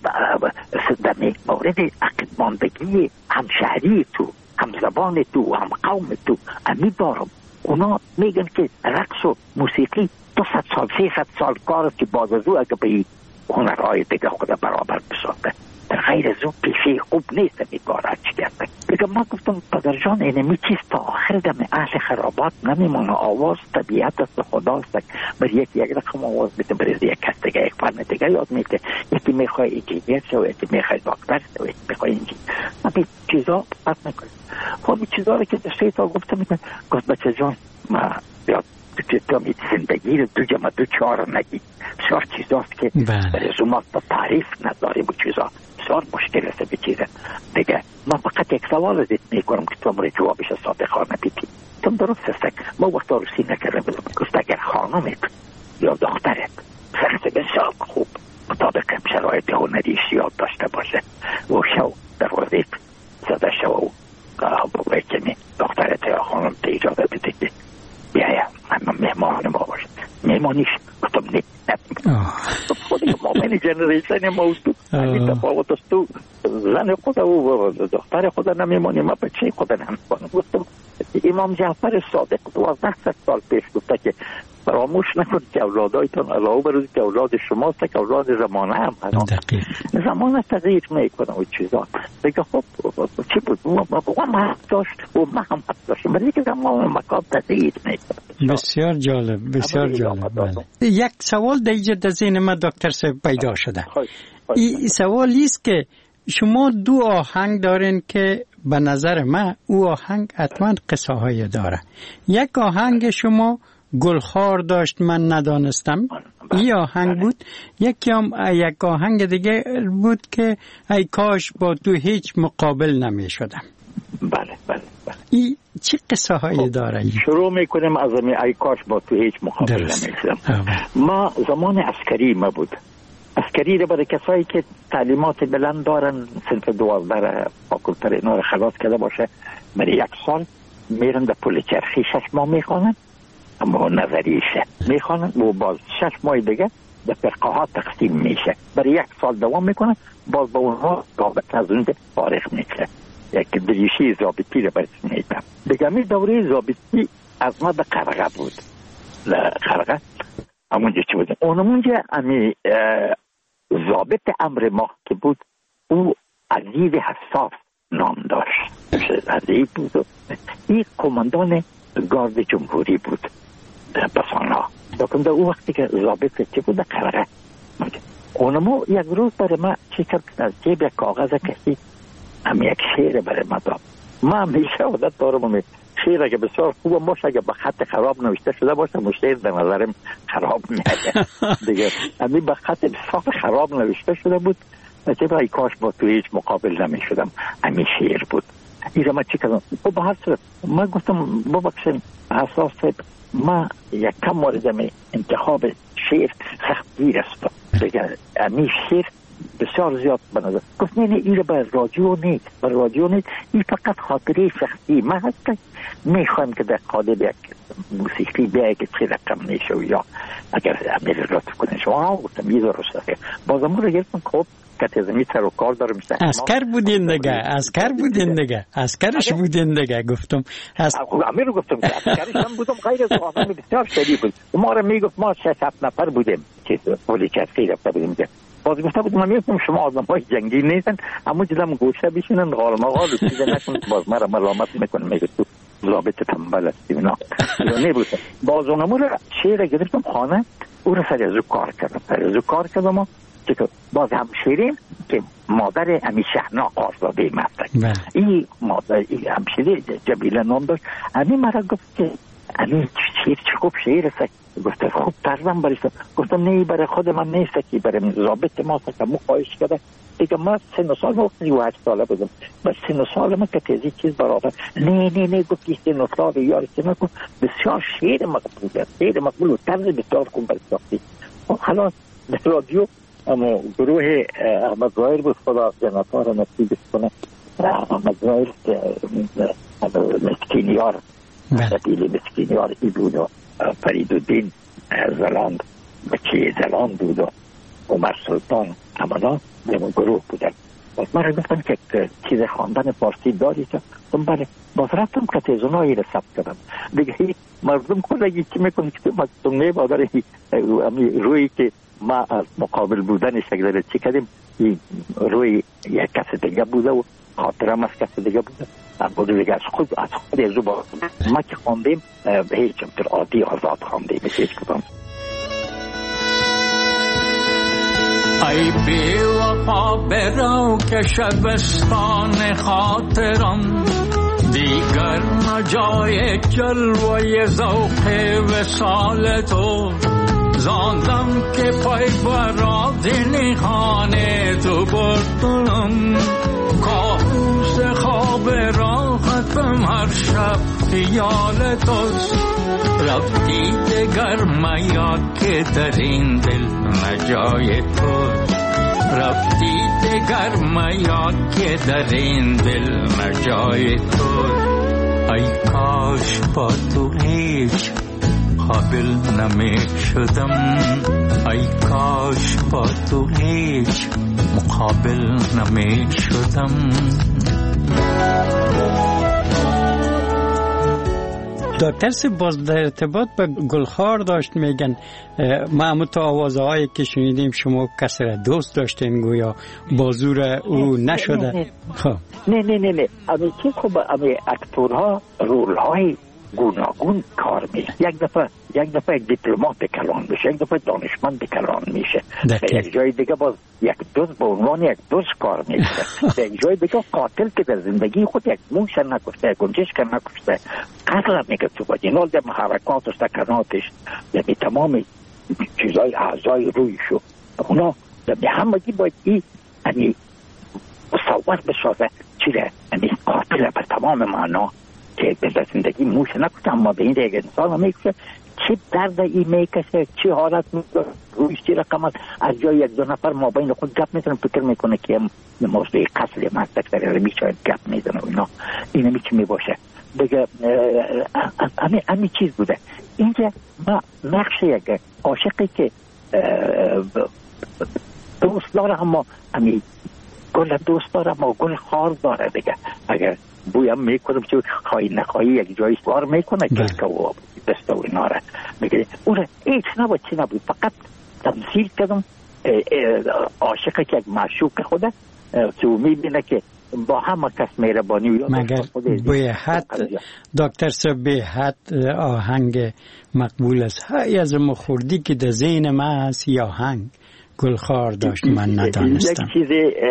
در مورد عقد ماندگی همشهری تو، هم زبان تو، هم قوم تو امی دارم. اونا میگن که رقص و موسیقی 200 سال 300 سال کار است که باز از او اگه به هنرهای دیگه خود برابر بسازه. در غیر از اون پیشه خوب نیست می کار چی کرده. دیگه ما گفتم پدر جان اینمی چیز تا آخر دم اهل خرابات نمیمونه. آواز طبیعت است، خداست. برای یک رقم آواز میده، برای یک کس دیگه یک فن دیگه یاد میده. یکی میخواه انجینیر شو، یکی میخواه دکتر شو، یکی میخواه انجینیر. همین چیزا پس نکنه. همین چیزا رو که در 3 سال گفته میکنه. گفت بچه جان ما بیاد تو می زندگی رو 2 جمع 2 4 نگی. بسیار چیزاست که رزومات با تعریف نداریم و چیزا بسیار مشکل است به چیزه دیگه. ما فقط یک سوال ازت میکنم که تو امروز جوابش صادقانه بیتی. تو درست است ما وقت روسی نکرده گفت اگر خانمت یا دخترت شخص بسیار خوب مطابق شرایط هنری یاد داشته باشه و شو در وظیف زده شو و باید که دخترت یا خانم تا اجازه بده که بیایم من مهمان ما باشد. مهمانیش گفتم نه خودی مامن جنریشن موضوع این تفاوت است. تو زن خود و دختر خود نمیمانی، ما بچه خود نمیمانم. گفتم امام جعفر صادق 1200 سال پیش گفته که فراموش نکنید که اولادایتان علاوه بر اینکه اولاد شماست که اولاد زمانه هم هست. زمانه تغییر میکنه و چیزا دیگه. خب چی بود ما هم داشت و ما هم داشت ولی که زمان مکان تغییر میکنه. بسیار جالب، بسیار جالب. یک سوال در ذهن من دکتر صاحب پیدا شده. این سوالی است که شما 2 آهنگ دارین که به نظر من او آهنگ حتما قصه های داره. یک آهنگ شما گلخوار داشت من ندانستم، این آهنگ بود. یک آهنگ دیگه بود که ای کاش با تو هیچ مقابل نمی شدم. بله. این چی قصه هایی داره؟ شروع میکنم از ای کاش با تو هیچ مقابل نمی شدم. ما زمان عسکری ما بود عسکری رو برای کسایی که تعلیمات بلند دارن صنف 12 فاکولته اینا رو خلاص کرده باشه برای 1 سال میرن در پل چرخی 6 ماه میخوانن، اما نظریشه میخوانن و باز 6 ماه دیگه به فرقه ها تقسیم میشه، برای 1 سال دوام میکنه، باز با اونها ضابط از اون فارغ میشه، یک دریشی ضابطی رو برش میدن. دیگه می دوره ضابطی از ما به قرقه بود. قرقه همونجا چی بود؟ اونمونجا امی ضابط امر ما که بود او عزیز حساس نام داشت، عزیز بود و این کماندان گارد جمهوری بود بسانا. در او وقتی که ضابط چی بود قرقه اونمو یک روز برای ما چی کرد از جیب یک کاغذ کشید هم یک شعر برای ما داد. ما همیشه عادت دارم شعر اگه بسیار خوب باشه اگه به خط خراب نوشته شده باشه مشعر به نظرم خراب میاد دیگه. همی به خط بسیار خراب نوشته شده بود چه ای کاش با تو هیچ مقابل نمیشدم. همی شعر بود. این ما چی کردم به هر صورت ما گفتم ببخشید حساس ما یک کم موردم انتخاب شعر سختگیر است دیگه. همی شعر بسیار زیاد بنظر گفت نه این رو به رادیو نیست، این فقط خاطره شخصی ما هست. میخوایم که در قالب یک موسیقی بیایی که چه رقم نیشه یا اگر امیر لطف کنه شما گفتم یه درسته بازمون رو گرفتم خب کتزمی سر و کار داره میشه. اسکر بودین دیگه اسکرش بودین دیگه. گفتم امیر رو گفتم اسکرش هم بودم غیر از آدم بسیار شدید بود. ما رو میگفت ما 6-7 نفر بودیم که پلی چرخی رفته بودیم. باز گفته بودم من میگفتم شما آدم‌های جنگی نیستن اما جلم گوشه بشینن غال مغال و چیز نکن باز مرا ملامت میکنه میگه تو ضابط تنبل هستی اینا نبود. باز اونمو رو شعر گرفتم خانه او رو سر از کار کردم که باز هم شیرین که مادر امی شهنا آزاده مستک این مادر همشیره جبیله نام داشت. امی مرا گفت که امی شیر چه خوب شعر است. گفت خوب ترجمه بریست. گفتم نه برای خود من نیست که برای ضابط ما سکمو خواهش کرده دیگه. ما 38 ساله بودم بس 3 سال ما که تیزی چیز برابر نه گفتی 3 سال یاری که نکن بسیار شعر مقبول و طرز بسیار خوب برساختی. خلاص در رادیو اما گروه احمد ظاهر بود خدا جنتا را نصیبش کنه. احمد ظاهر مسکینیار قبیل مسکینیار ای بود و فریدالدین زلاند بچه زلاند بود و عمر سلطان همانا در گروه بودن. من رو گفتم که چیز خواندن فارسی داری که بله باز رفتم که تیزونایی رو ثبت کردم دیگه. مردم کلگی چی میکنه که مکتوم نه بادر روی که ما از مقابل بودنش اگر چی کردیم روی یک کس دیگه بوده و خاطرم از کس دیگه بوده بوده دیگه از خود زبان ما که خواندیم به هیچ امتر عادی آزاد خواندیم هیچ کدام. ای بی وفا برو که شبستان خاطرم دیگر نجای جلوه ذوق وصال تو زاندم که پای برادینی خانه تو بردنم کابوس خواب راحتم هر شب خیال توست رفتی دگر میاد که در این دل نجای تو رفتی دگر میاد که در این دل نجای تو ای کاش با تو هیچ قابل نمی شدم ای کاش با تو هیچ مقابل نمی شدم. دکتر باز در ارتباط به گلخار داشت میگن ما همون تا آوازهایی که شنیدیم شما کسی را دوست داشتین گویا بازور او نشده. نه امی چی خوب امی اکتورها رولهای گوناگون کار میشه. یک دفعه یک دیپلمات کلان میشه، یک دفعه دانشمند کلان میشه، در یک جای دیگه باز یک دوست به عنوان یک دوست کار میشه، در یک جای دیگه قاتل که در زندگی خود یک موش نکشته، گنجشک نکشته، قتل میگه تو باید اینال در محرکات و سکناتش در تمام چیزای اعضای رویشو اونا در همگی باید این مصور بسازه چیره قاتل به تمام معنا که به زندگی موش نکشته اما به این دیگه انسان هم میکشه چه درد ای میکشه، چه حالت میداره، رویش چه رقم است. از جای یک دو نفر ما بین خود گپ میزنن، فکر میکنه که موضوع قتل مردک در عربی شاید گپ میزنه و اینا. این همی چی میباشه دیگه. همین چیز بوده اینجا. ما نقش یک عاشقی که دوست داره، اما همین گل دوست داره اما گل خار داره دیگه. اگر بویم میکنم که خواهی نخواهی یک جایی سوار میکنه که و دست و اینا را میگه. اون هیچ نبود، چی نبود، فقط تمثیل کردم عاشقی که یک معشوق خوده که او میبینه که با همه کس مهربانی. مگر به حد دکتر صاحب به حد آهنگ مقبول است. های از مخوردی که در ذهن من هست یا آهنگ گلخار داشت من ندانستم. یک چیز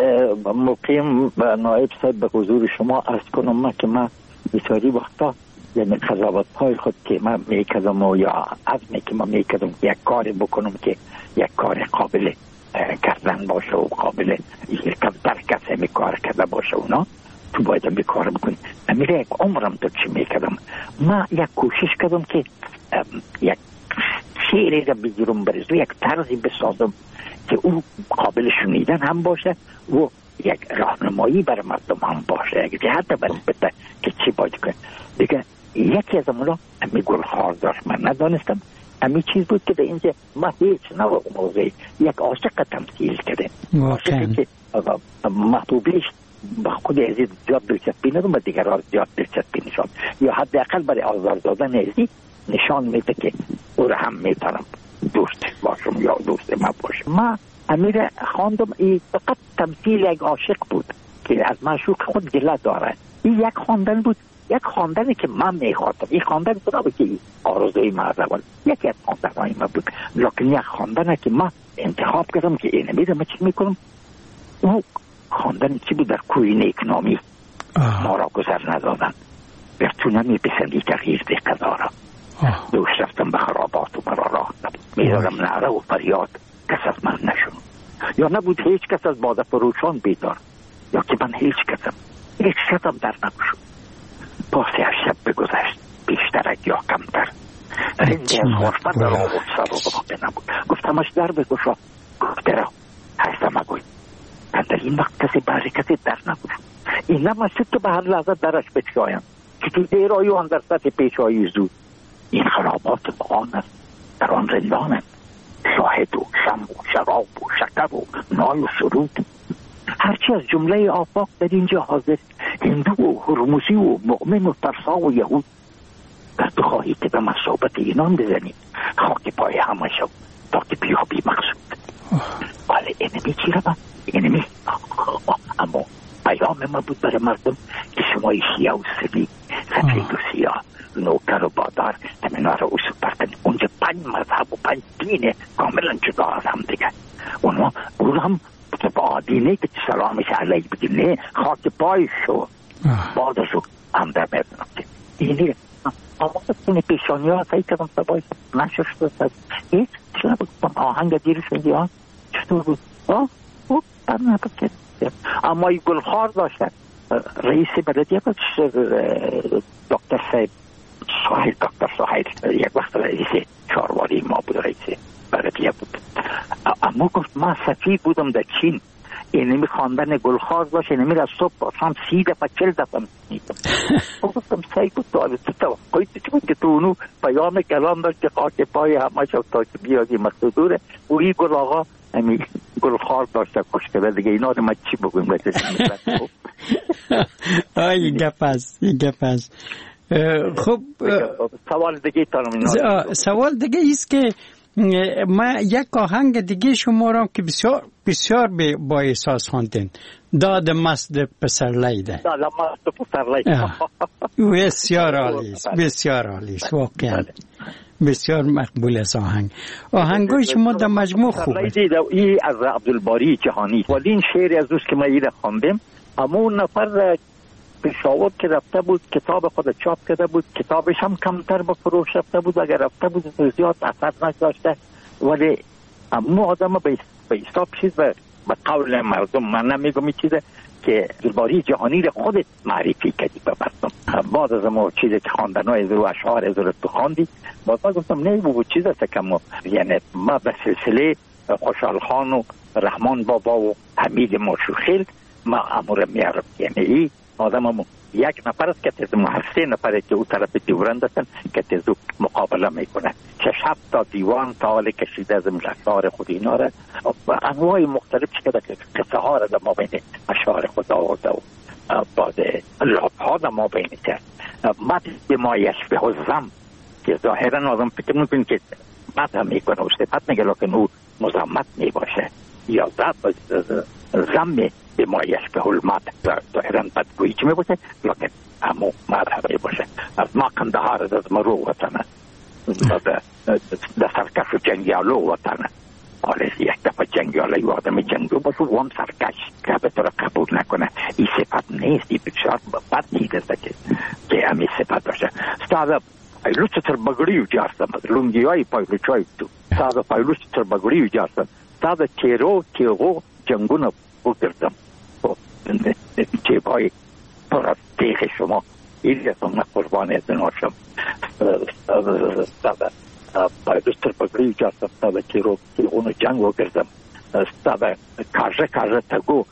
مقیم نایب صاحب به حضور شما عرض کنم، من که من بسیاری وقتا یعنی قضاوت های خود که من میکردم و یا عزمی که من میکردم یک کاری بکنم که یک کار قابل کردن باشه و قابل کمتر کسی می کار کرده باشه اونا، تو باید هم کار بکنی. امیره یک عمرم تو چی میکردم، من یک کوشش کردم که یک شعری را بگیرم برزو، یک طرزی بسازم که او قابل شنیدن هم باشه و یک راهنمایی بر مردم هم باشه، یک جهت بده که چی باید کنه دیگه. یکی از اونا همی گلخار داشت، من ندانستم. همی چیز بود که در اینجا ما هیچ نوع موضوعی یک عاشق تمثیل کرده، عاشقی که محبوبیش با خود عزیز زیاد دلچسپی ندارم و دیگران زیاد دلچسپی نشان، یا حداقل برای آزار دادن عزیز نشان میده که او را هم میتونم دوست باشم یا دوست ما باشم. ما امیر خواندم این فقط تمثیل یک عاشق بود که از معشوق خود گله داره. این یک خواندن بود، یک خواندنی که من میخواستم. این خواندن خدا بود که آرزوی معذبان یکی از خواندنهای من بود، لیکن یک خواندنی که من انتخاب کردم که اینه میدم من چی میکنم. او خواندن چی بود؟ در کوی نیکنامی ما را گذر ندادن، بر تو نمی پسندی تغییر دی قضا. دوش رفتم به خرابات و مرا راه نبود، میدارم نعره و فریاد کس از من نشون. یا نبود هیچ کس از باده فروشان بیدار، یا که من هیچ کسم در نگوشم. پاسی از شب بگذشت بیشتر یا کمتر، رنجی از غرفت در آورد سر و باقی نبود. گفتمش در بگشا، گفته را هسته مگوی. در این وقت کسی بری کسی در نگوشم. این نمشید که به هر لحظه درش بچایم که تو دیرایی و اندر سطح پیشایی زود. این خرابات بغان است، در آن رندانند شاهد و شم و شراب و شکر و نای و سرود. هرچی از جمله آفاق در اینجا حاضر، هندو و هرمزی و مؤمن و ترسا و یهود. در تو خواهی که به مصابت اینان بزنی، خاک پای همه شو تا که بیابی مقصود. ولی اینمی چی رو؟ اینمی اما پیام ما بود برای مردم که شما شیعه و سنی، سفید و سیاه، نوکر و بادار همینا رو اصول پرکنی. اونجا 5 مذهب و 5 دینه کاملا جدا از هم دیگه. اونا اون هم که با دینه که سلامش علیه بگیم، نه خاک پای شو بادشو هم در میدونم که اینه آمازتون پیشانی ها سعی کردم سبایی نششت است. هیچ چرا بود آهنگ دیرش میدی ها چطور بود؟ بر نبود. اما این گلخار داشتن رئیس بلدیه بود دکتر صاحب یک وقت رئیس چارواری ما بود، رئیس بلدیه بود. اما گفت من سفیر بودم در چین، اینمی خواندن گلخار داشت، اینمی را صبح باشم 30 دفعه 40 دفعه میدم. گفتم سعی بود تو توقعی چی بود که تو اونو پیام کلام داشت که خاک پای همه شد تا که بیادی مقصودوره. و این گل آقا همی گلخار داشته کشکره دیگه. اینا رو من چی بگویم؟ این گپ است. خب سوال دیگه سوال دیگه ایست که ما یک آهنگ دیگه شما را که بسیار بسیار با احساس خواندین، داد مست پسر لیده. داد مست پسر لیده بسیار عالی است، بسیار عالی است واقعا. بسیار مقبول است آهنگای شما در مجموع خوبه. این از عبدالباری جهانی ولی این شعر از دوست که ما ایره خواندیم. اما اون نفر پشاور که رفته بود کتاب خود چاپ کرده بود، کتابش هم کمتر به فروش رفته بود، اگر رفته بود زیاد اثر نداشته. ولی اما آدم به حساب چیز به قول مردم، من نمیگم این چیزه که درباره جهانی را خودت معرفی کردی به مردم. بعد از ما چیزی که خواندنای از اشعار از تو خواندی، باز گفتم نه بود چیز است که یعنی ما به سلسله خوشحال خان و رحمان بابا و حمید ماشوخیل ما امور میارم. یعنی آدم یک نفر است که تز محسن نفره که او طرف دیورند هستن که تز مقابله میکنه. 6 تا دیوان تا حال کشیده از اشعار خود اینا را انواع مختلف شده که قصه ها را در ما بین اشعار خود آورده و بعد لاب ها در ما بین کرد. مد به ما یشبه الزم که ظاهرا آدم فکر میکنه که مد هم میکنه و صفت میگه لیکن او مزمت میباشه یا زم به ما یشبه المد ظاهرا بدگویی چی میباشه لیکن همو مد هم میباشه. از ما کندهار از مرو وطنه در سرکش و جنگیالو وطنه. حالا یک دفعه جنگیاله و آدم جنگو باشه و هم سرکش که به طور قبول نکنه این صفت نیست. این بسیار بد نیست که همین صفت باشه. ساده پایلوچ تر بگریو جارستم از لونگی های پایلوچ های تو ساده پایلوچ تر بگریو جارستم ساده تیغو جنگون بگردم چیب های پر از تیغ شما ایلیتون قربان از ناشم. ساده پایلوچ تر بگریو جارستم ساده تیغون جنگ بگردم ساده کارژه تگو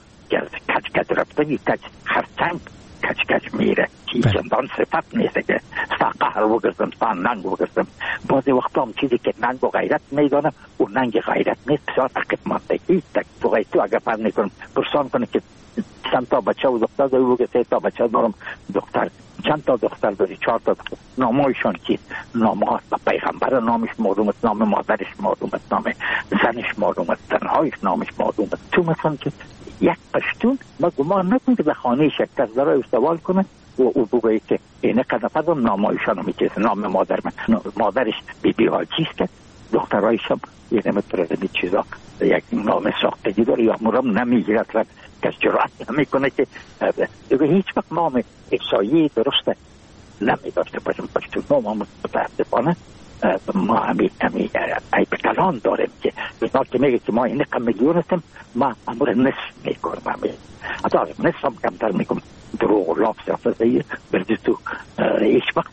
کچ رفتنی کچ خرچنگ کچ میره چی چندان صفت نیست که ستا قهر بگردم ستا ننگ بگردم. بعضی وقتا هم چیزی که ننگ و غیرت میدانم و ننگ غیرت نیست بسیار تقیب مانده تو اگر پر میکنم پرسان کنه که چند تا بچه و دختر داری بگه 3 تا بچه دارم دختر چند تا دختر داری 4 تا دختر نامایشان چیست نامه پیغمبر نامش معلوم است نام مادرش معلوم است نام زنش معلوم است زنهایش نامش معلوم است. تو مثلا که یک پشتون ما گمان نکنیم که به خانه شکر داره سوال کنه و او بگوید که اینه قدفت هم نامایشان رو میکرد نام مادر من مادرش بی حاجیست که دخترهایش هم یه نمیتونه چیزا یک نام ساختگی داره یا مرام نمیگیرد و کس جرأت نمیکنه که هیچ وقت نام احسایی درسته نمیداشته باشم. پشتون نام هم متاسفانه ما همی ایب کلان داریم که بسیار که میگه که ما این کم میلیون هستیم ما امور نصف میکنم حتی نصف هم کمتر میکنم دروغ و لاف سیاستهی بردی تو هیچ وقت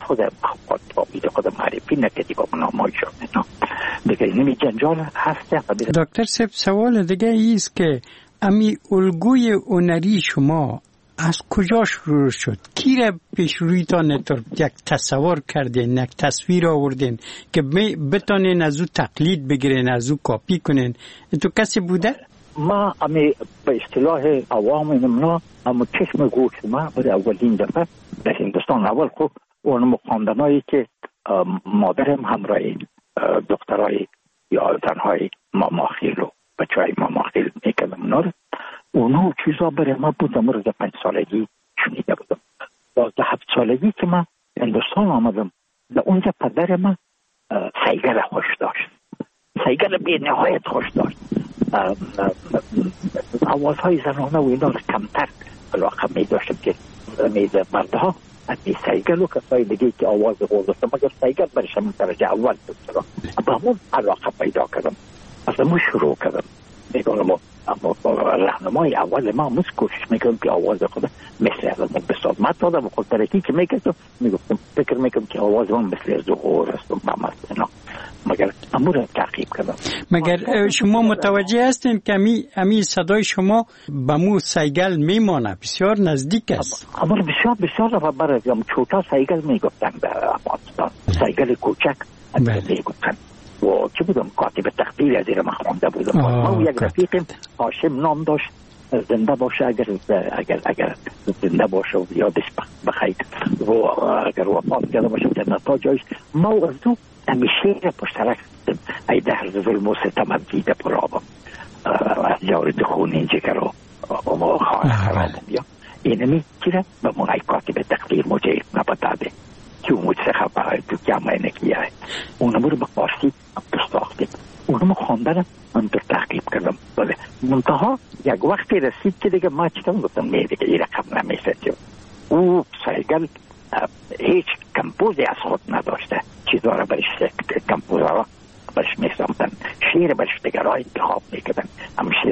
خود معرفی نکدی با نامای شد دیگه نمی جنجال هسته. دکتر صاحب سوال دیگه ایست که امی الگوی هنری شما از کجا شروع شد؟ کی را پیش رویتان یک تصور کردین یک تصویر آوردین که بتانین از او تقلید بگیرین از او کاپی کنین؟ تو کسی بوده؟ ما امی به اصطلاح عوام نمنا اما چشم گوش ما برای اولین دفعه در هندوستان اول خوب اون مخاندنایی که مادرم همراه دخترای یا زنهای ماماخیل و بچه های ماماخیل میکردم اونا رو اونو چیزا برای ما بود. مورد 5 سالگی شنیده بودم. 7 سالگی که من هندوستان آمدم در اونجا پدر من سیگل خوش داشت. سیگل بی نهایت خوش داشت. آوازهای زنانه و اینا رو کمتر علاقه می داشتم که میده مرده ها از سیگل و کسای دیگه که آواز غور داشتم مگر سیگل برشم درجه اول بود. با همون علاقه پیدا کردم. از همون شروع کردم. میگم اما راهنمای اول ما کوشش میکنم که آواز خود مثل از من بساز. من تا در خود ترکی که میکردم میگفتم فکر میکنم که آواز من مثل از غور است و مثلا مگر امور تعقیب کردم. مگر شما متوجه هستین که امی صدای شما به مو سیگل میمانه بسیار نزدیک است؟ امور بسیار و برای چوتا سیگل میگفتن در افغانستان سیگل کوچک میگفتن و چه بودم کاتب تقدیر از ایره من خوانده بودم. ما یک رفیقم هاشم نام داشت زنده باشه اگر زنده باشه و یادش بخیر و اگر وفات کرده باشه تا جایش ما از دو همیشه پشترک ای در ظلم و ستم از دیده پرابم از جارد خونین جگر و خرابم یا اینمی چیره به من ای کاتب تقدیر مجید نبتاده که اون مجھے خبر ہے تو کیا میں نے کیا ہے اونمو رو به فارسی ساختیم اونمو خواندن من در تعقیب کردم. بله منتها یک وقتی رسید که دیگه ما چیتم گفتم نه دیگه این رقم نمیشه. او سیگل هیچ کمپوزی از خود نداشته. چیزا را برش کمپوزا را برش میسامدن شعر برش دیگر را انتخاب میکردن هم شعر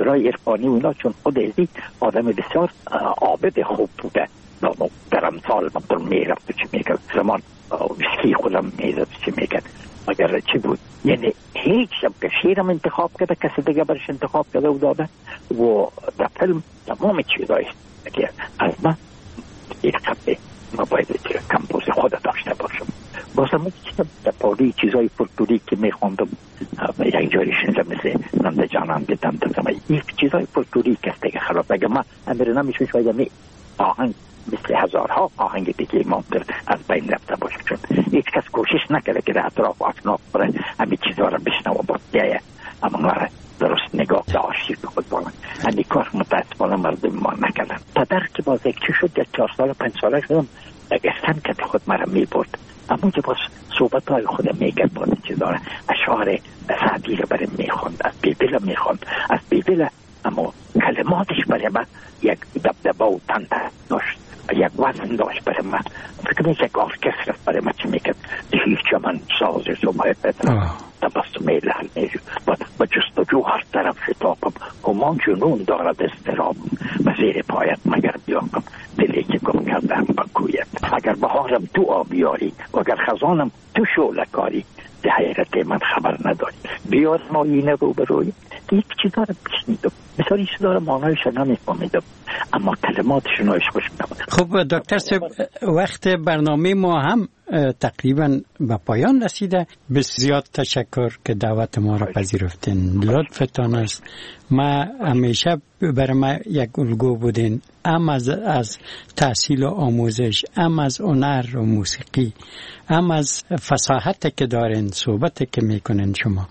شعرهای عرفانی اونا، چون خود ازی آدم بسیار عابد خوب بوده. در امثال مقدر میرفت چی میگه زمان ویسکی خودم میزد چی میگه مگر چی بود. یعنی هیچ شب که شیرم انتخاب کرده کسی دیگه برش انتخاب کرده و داده و در فیلم تمام چیزایی که از من یک خبه ما باید کمپوز خود داشته باشم. بازم در پاوری چیزای فولکلوری که میخوندم یک جایی شنیدم مثل ننده جانان دیدم یک چیزای فولکلوری که دیگه خراب بگم من امیر نمیشه شاید آهنگ مثل هزارها آهنگ دیگه ممکن از بین رفته باشه، چون هیچ کس کوشش نکرده که در اطراف اطناف بره همین چیزها را بشنوه با دیگه اما درست نگاه داشتی خود بارن همین کار متاسفانه مردم ما نکردن. پدر که باز یک چی شد یک 4 سال 5 ساله شدم استن که خود مرا می برد اما که باز صحبت های خود میگرد باز چیزها را اشعار سعدی را برای میخوند، از بیبل میخوند، از بیبل اما کلماتش برای من یک دبدبه و تنده داشت، یک وزن داشت برای من. فکر میکنم یک ارکستر برای من چی میکرد هیچ من سازش و محبت تبسم لحن میجو با جستجو هر طرف شتابم همان جنون دارد استرابم و زیر پایت مگر بیاکم دلی که گم کردم بکویت. اگر بهارم تو آبیاری و اگر خزانم تو شعله‌کاری به حیرت من خبر نداری بیار ماینه رو بروی. یک چیزا رو بشنیدم مثلا این چیزا رو معنایش نمیفهمیدم اما کلماتشون رو خوش می‌آمد. خب دکتر صاحب وقت برنامه ما هم تقریبا به پایان رسیده. بسیار تشکر که دعوت ما را پذیرفتین، لطفتان است. ما همیشه برای ما یک الگو بودین، هم از تحصیل و آموزش، هم از هنر و موسیقی، هم از فصاحت که دارین، صحبت که میکنین. شما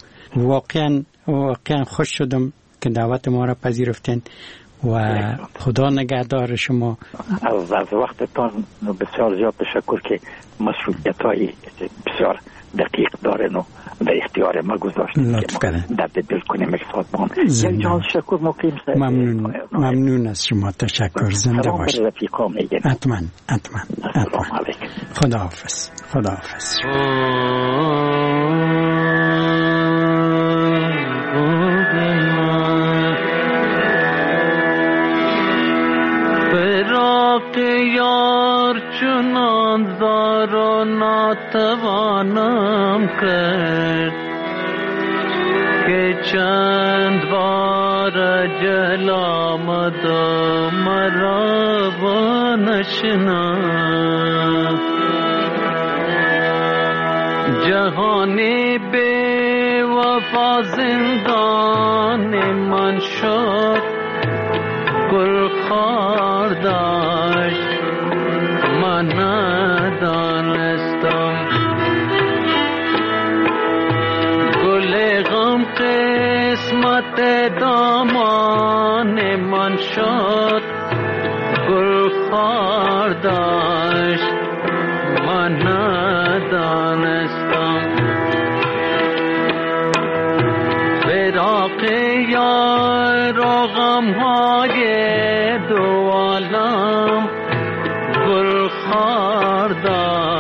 واقعا خوش شدم که دعوت ما را پذیرفتین و خدا نگهدار شما. از وقتتان بسیار زیاد تشکر که مسئولیت‌های بسیار دقیق دارن و در اختیار ما گذاشتن که ما درد دل کنیم اقتصاد بان. یک جان تشکر مقیم سر. ممنون از شما. تشکر. زنده باشید. حتما. السلام علیکم. خداحافظ. یار چنان زار و ناتوانم کرد که چند بار جل آمد و مرا و نشناخت. جهانی بی وفا زندان من شد، گل خار داشت من ندانستم. گل غم قسمت دامان من شد، گل خار داشت من ندانستم. فراق یار و غمهای دو عالم گل خار داشت